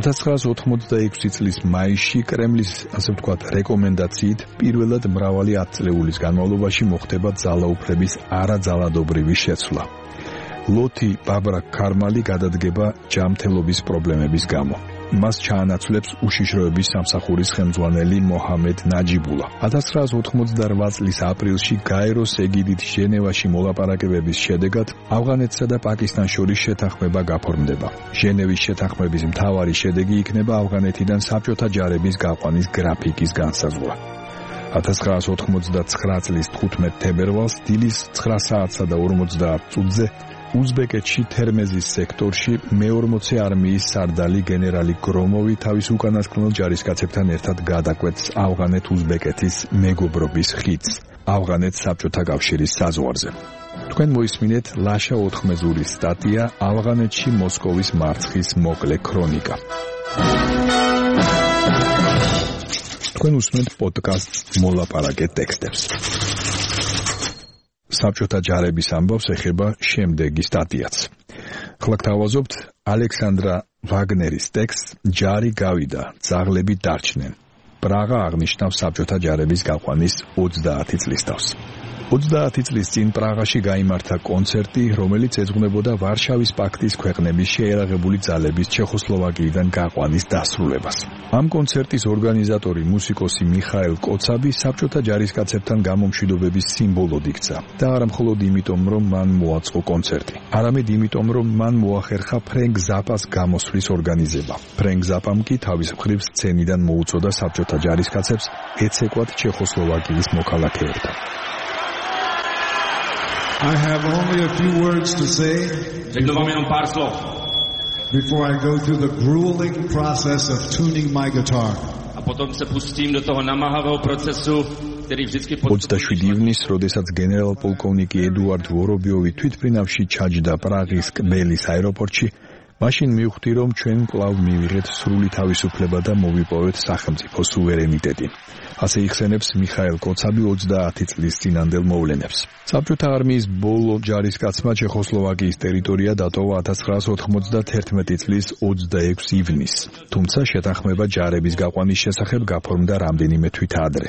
1986 წლის მაისში კრემლის, ასე ვთქვათ, რეკომენდაციით პირველად მრავალი ათწლეულის განმავლობაში მოხდება ძალაუფლების არაძალადობრივი შეცვლა. ლოთი ბაბრაკ ქარმალი გადადგება ჯანმრთელობის პრობლემების გამო. მას ჩაანაცვლებს უშიშროების სამსახურის ხელმძღვანელი მოჰამედ ნაჯიბულა. 1988 წლის აპრილში გაეროს ეგიდით ჟენევაში მოლაპარაკებების შედეგად ავღანეთსა და პაკისტანს შორის შეთანხმება გაფორმდება. ჟენევის შეთანხმების მთავარი შედეგი იქნება ავღანეთიდან საბჭოთა ჯარების გაყვანის გრაფიკის განსაზღვრა. 1989 წლის 15 თებერვალს დილის 9 საათსა და 50 წუთზე უზბეკეთში თერმეზის სექტორში მე-40 არმიის სარდალი გენერალი გრომოვი თავის უკანასკნელ ჯარისკაცებთან ერთად გადაკვეთს ავღანეთ-უზბეკეთის მეგობრობის ხიდს ავღანეთ-საბჭოთა კავშირის საზღვარზე. თქვენ მოისმინეთ ლაშა ოთხმეზურის სტატია ავღანეთში მოსკოვის მარცხის მოკლე ქრონიკა. თქვენ უსმენთ პოდკასტს მოლაპარაკე ტექსტებს. საბჭოთა ჯარების ამბავს ეხება შემდეგი სტატიაც. ახლა გთავაზობთ ალექსანდრა ვაგნერის ტექსტს ჯარი გავიდა, ძაღლები დარჩნენ. პრაღა აღნიშნავს საბჭოთა ჯარების გაყვანის 30 წლის თავს. 30 წლის წინ პრაღაში გაიმართა კონცერტი, რომელიც ეძღვნებოდა ვარშავის პაქტის ქვეყნების შეერაღებული ძალების ჩეხოსლოვაკიიდან გაყვანის დასრულებას. ამ კონცერტის ორგანიზატორი მუსიკოსი მიხაელ კოცაბი საბჭოთა ჯარისკაცებთან გამომშვიდობების სიმბოლოდ იქცა და არა მხოლოდ იმიტომ, რომ მან მოაწყო კონცერტი, არამედ იმიტომ, რომ მან მოახერხა ფრენკ ზაპას გამოსვლის ორგანიზება. ფრენკ ზაპამ კი თავის მხრივ სცენიდან მოუწოდა საბჭოთა ჯარისკაცებს ეცეკვათ ჩეხოსლოვაკიის მოქალაქეებთან. I have only a few words to say before I go through the grueling process of tuning my guitar. 27 ივნის, როდესაც გენერალ-პოლკოვნიკი ედუარდ ვორობიოვი თვითმფრინავში ჩაჯდა პრაღის კბელის აეროპორტში, მაშინ მივხვდი, რომ ჩვენ კვლავ მივიღეთ სრული თავისუფლება და მოვიპოვეთ სახელმწიფო სუვერენიტეტი. ასე იხსენებს მიხაელ კოცაბი 30 წლის წინანდელ მოვლენებს. საბჭოთა არმიის ბოლო ჯარისკაცმა ჩეხოსლოვაკიის ტერიტორია დატოვა 1991 წლის 26 ივნისს, თუმცა შეთანხმება ჯარების გაყვანის შესახებ გაფორმდა რამდენიმე თვით ადრე,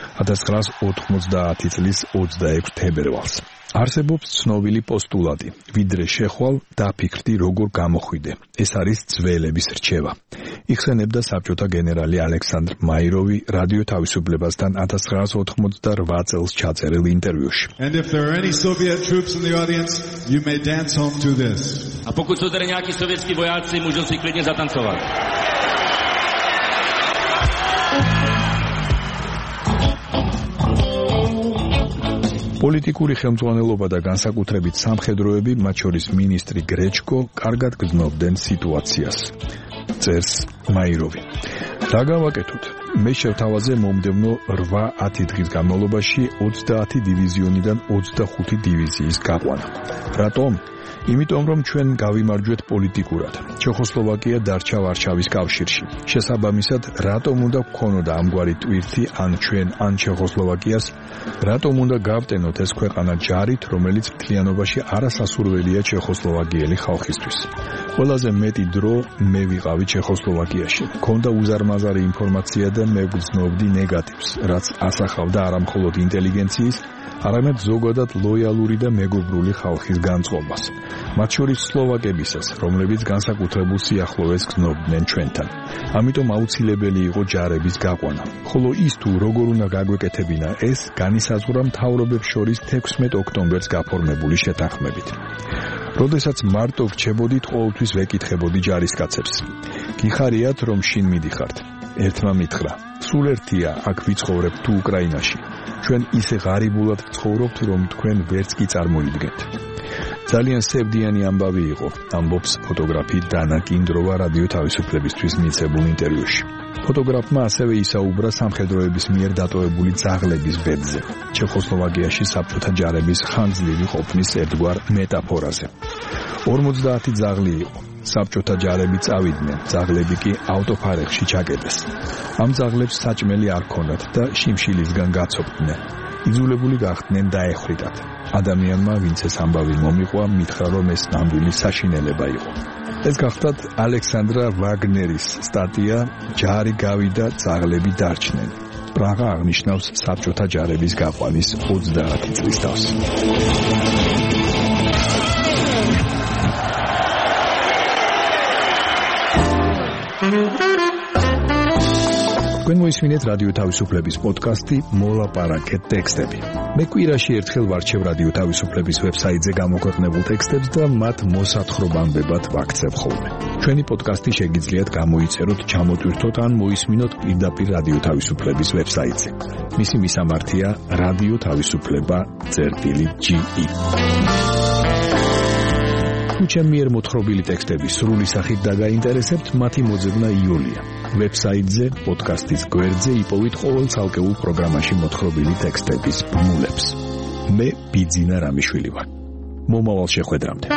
1990 წლის 26 თებერვალს. არსებობს ცნობილი პოსტულატი: ვიდრე შეხვალ, დაფიქრდი როგორ გამოხვიდე. ეს არის ძველების რჩევა. იხსენებდა საბჭოთა გენერალი ალექსანდრ მაიროვი რადიო თავისუფლებასთან 1988 წელს ჩაწერილ ინტერვიუში. And if there are any Soviet troops in the audience, you may dance home to this. A pokud jsou tady nějaký sovětský vojáci, můžou si klidně zatancovat. პოლიტიკური ხელმძღვანელობა და განსაკუთრებით სამხედროები, მათ შორის მინისტრი გრეჩკო, კარგად გრძნობდნენ სიტუაციას. წერს მაიროვი. რა გავაკეთოთ? მე შევთავაზე მომდევნო 8-10 დღის განმავლობაში 30 დივიზიონიდან 25 დივიზიის გაყვანა. რატომ? იმიტომ რომ ჩვენ გავიმარჯვეთ პოლიტიკურად. ჩეხოსლოვაკია დარჩა ვარშავის კავშირში. შესაბამისად, რატომ უნდა გქონოდა ამგვარი ტვირთი ან ჩვენ, ან ჩეხოსლოვაკიას, რატომ უნდა გავტენოთ ეს ქვეყანა ჯარით, რომელიც მთლიანობაში არასასურველია ჩეხოსლოვაკიელი ხალხისთვის. ყველაზე მეტი დრო მე ვიყავი ჩეხოსლოვაკიაში. მქონდა უზარმაზარი ინფორმაცია და მე ვგრძნობდი ნეგატივს, რაც ასახავდა არა მხოლოდ ინტელიგენციის, არამედ ზოგადად ლოიალური და მეგობრული ხალხის განწყობას. მათ შორის სლოვაკებისას, რომლებიც განსაკუთრებულ სიახლოვეს გრძნობდნენ ჩვენთან. ამიტომ აუცილებელი იყო ჯარების გაყვანა. ხოლო ის თუ როგორ უნდა გაგვეკეთებინა ეს, განისაზღვრა მთავრობებს შორის 16 ოქტომბერს გაფორმებული შეთანხმებით. როდესაც მარტო რჩებოდით, ყოველთვის ვეკითხებოდი ჯარისკაცებს: გიხარიათ, რომ შინ მიდიხართ? ერთმა მითხრა: სულ ერთია, აქ ვიცხოვრებ თუ უკრაინაში. ჩვენ ისე ღარიბულად ვცხოვრობთ, რომ თქვენ ვერც კი წარმოიდგენთ. ძალიან სევდიანი ამბავი იყო, ამბობს ფოტოგრაფი დანა კინდროვა რადიო თავისუფლებისთვის მიცემულ ინტერვიუში. ფოტოგრაფმა ასევე ისაუბრა სამხედროების მიერ დატოვებული ძაღლების ბედზე, ჩეხოსლოვაკიაში საბჭოთა ჯარების ხანგრძლივი ყოფნის ერთგვარ მეტაფორაზე. 50 ძაღლი იყო. საბჭოთა ჯარები წავიდნენ, ძაღლები კი ავტოფარეხში ჩაკეტეს. ამ ძაღლებს საჭმელი არ ჰქონდათ და შიმშილისგან გაცოფდნენ. იძულებული გახდნენ დაეხრიტათ. ადამიანმა, ვინც ეს ამბავი მომიყვა, მითხრა, რომ ეს ნამდვილი საშინელება იყო. ეს გახლავთ ალექსანდრა ვაგნერის სტატია ჯარი გავიდა, ძაღლები დარჩნენ. პრაღა აღნიშნავს საბჭოთა ჯარების გაყვანის 30 წლის თავს. თქვენ მოისმინეთ რადიო თავისუფლების პოდკასტი მოლაპარაკე ტექსტები. მე კვირაში ერთხელ ვარჩევ რადიო თავისუფლების ვებსაიტზე გამოქვეყნებულ ტექსტებს და მათ მოსათხრობამდებად ვაქცევ ხოლმე. ჩვენი პოდკასტი შეგიძლიათ გამოიწეროთ, ჩამოტვირთოთ ან მოისმინოთ პირდაპირ რადიო თავისუფლების ვებსაიტზე. მისი მისამართია radio-tavisupleba.ge თუ ჩემი მიერ მოთხრობილი ტექსტები სრული სახით დაგაინტერესებთ, მათი მოძებნა იულია. ვებსაიტზე, პოდკასტის გვერდზე იპოვით ყოველ ცალკეულ პროგრამაში მოთხრობილი ტექსტების ბმულებს. მე ბიძინა რამიშვილი ვარ. მომავალ შეხვედრამდე.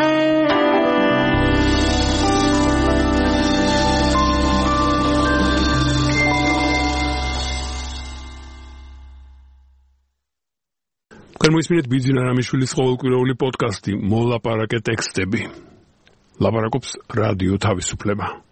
მოისმინეთ ბიძინა რამიშვილის ყოველკვირეული პოდკასტი მოლაპარაკე ტექსტები. ლაპარაკობს რადიო თავისუფლება.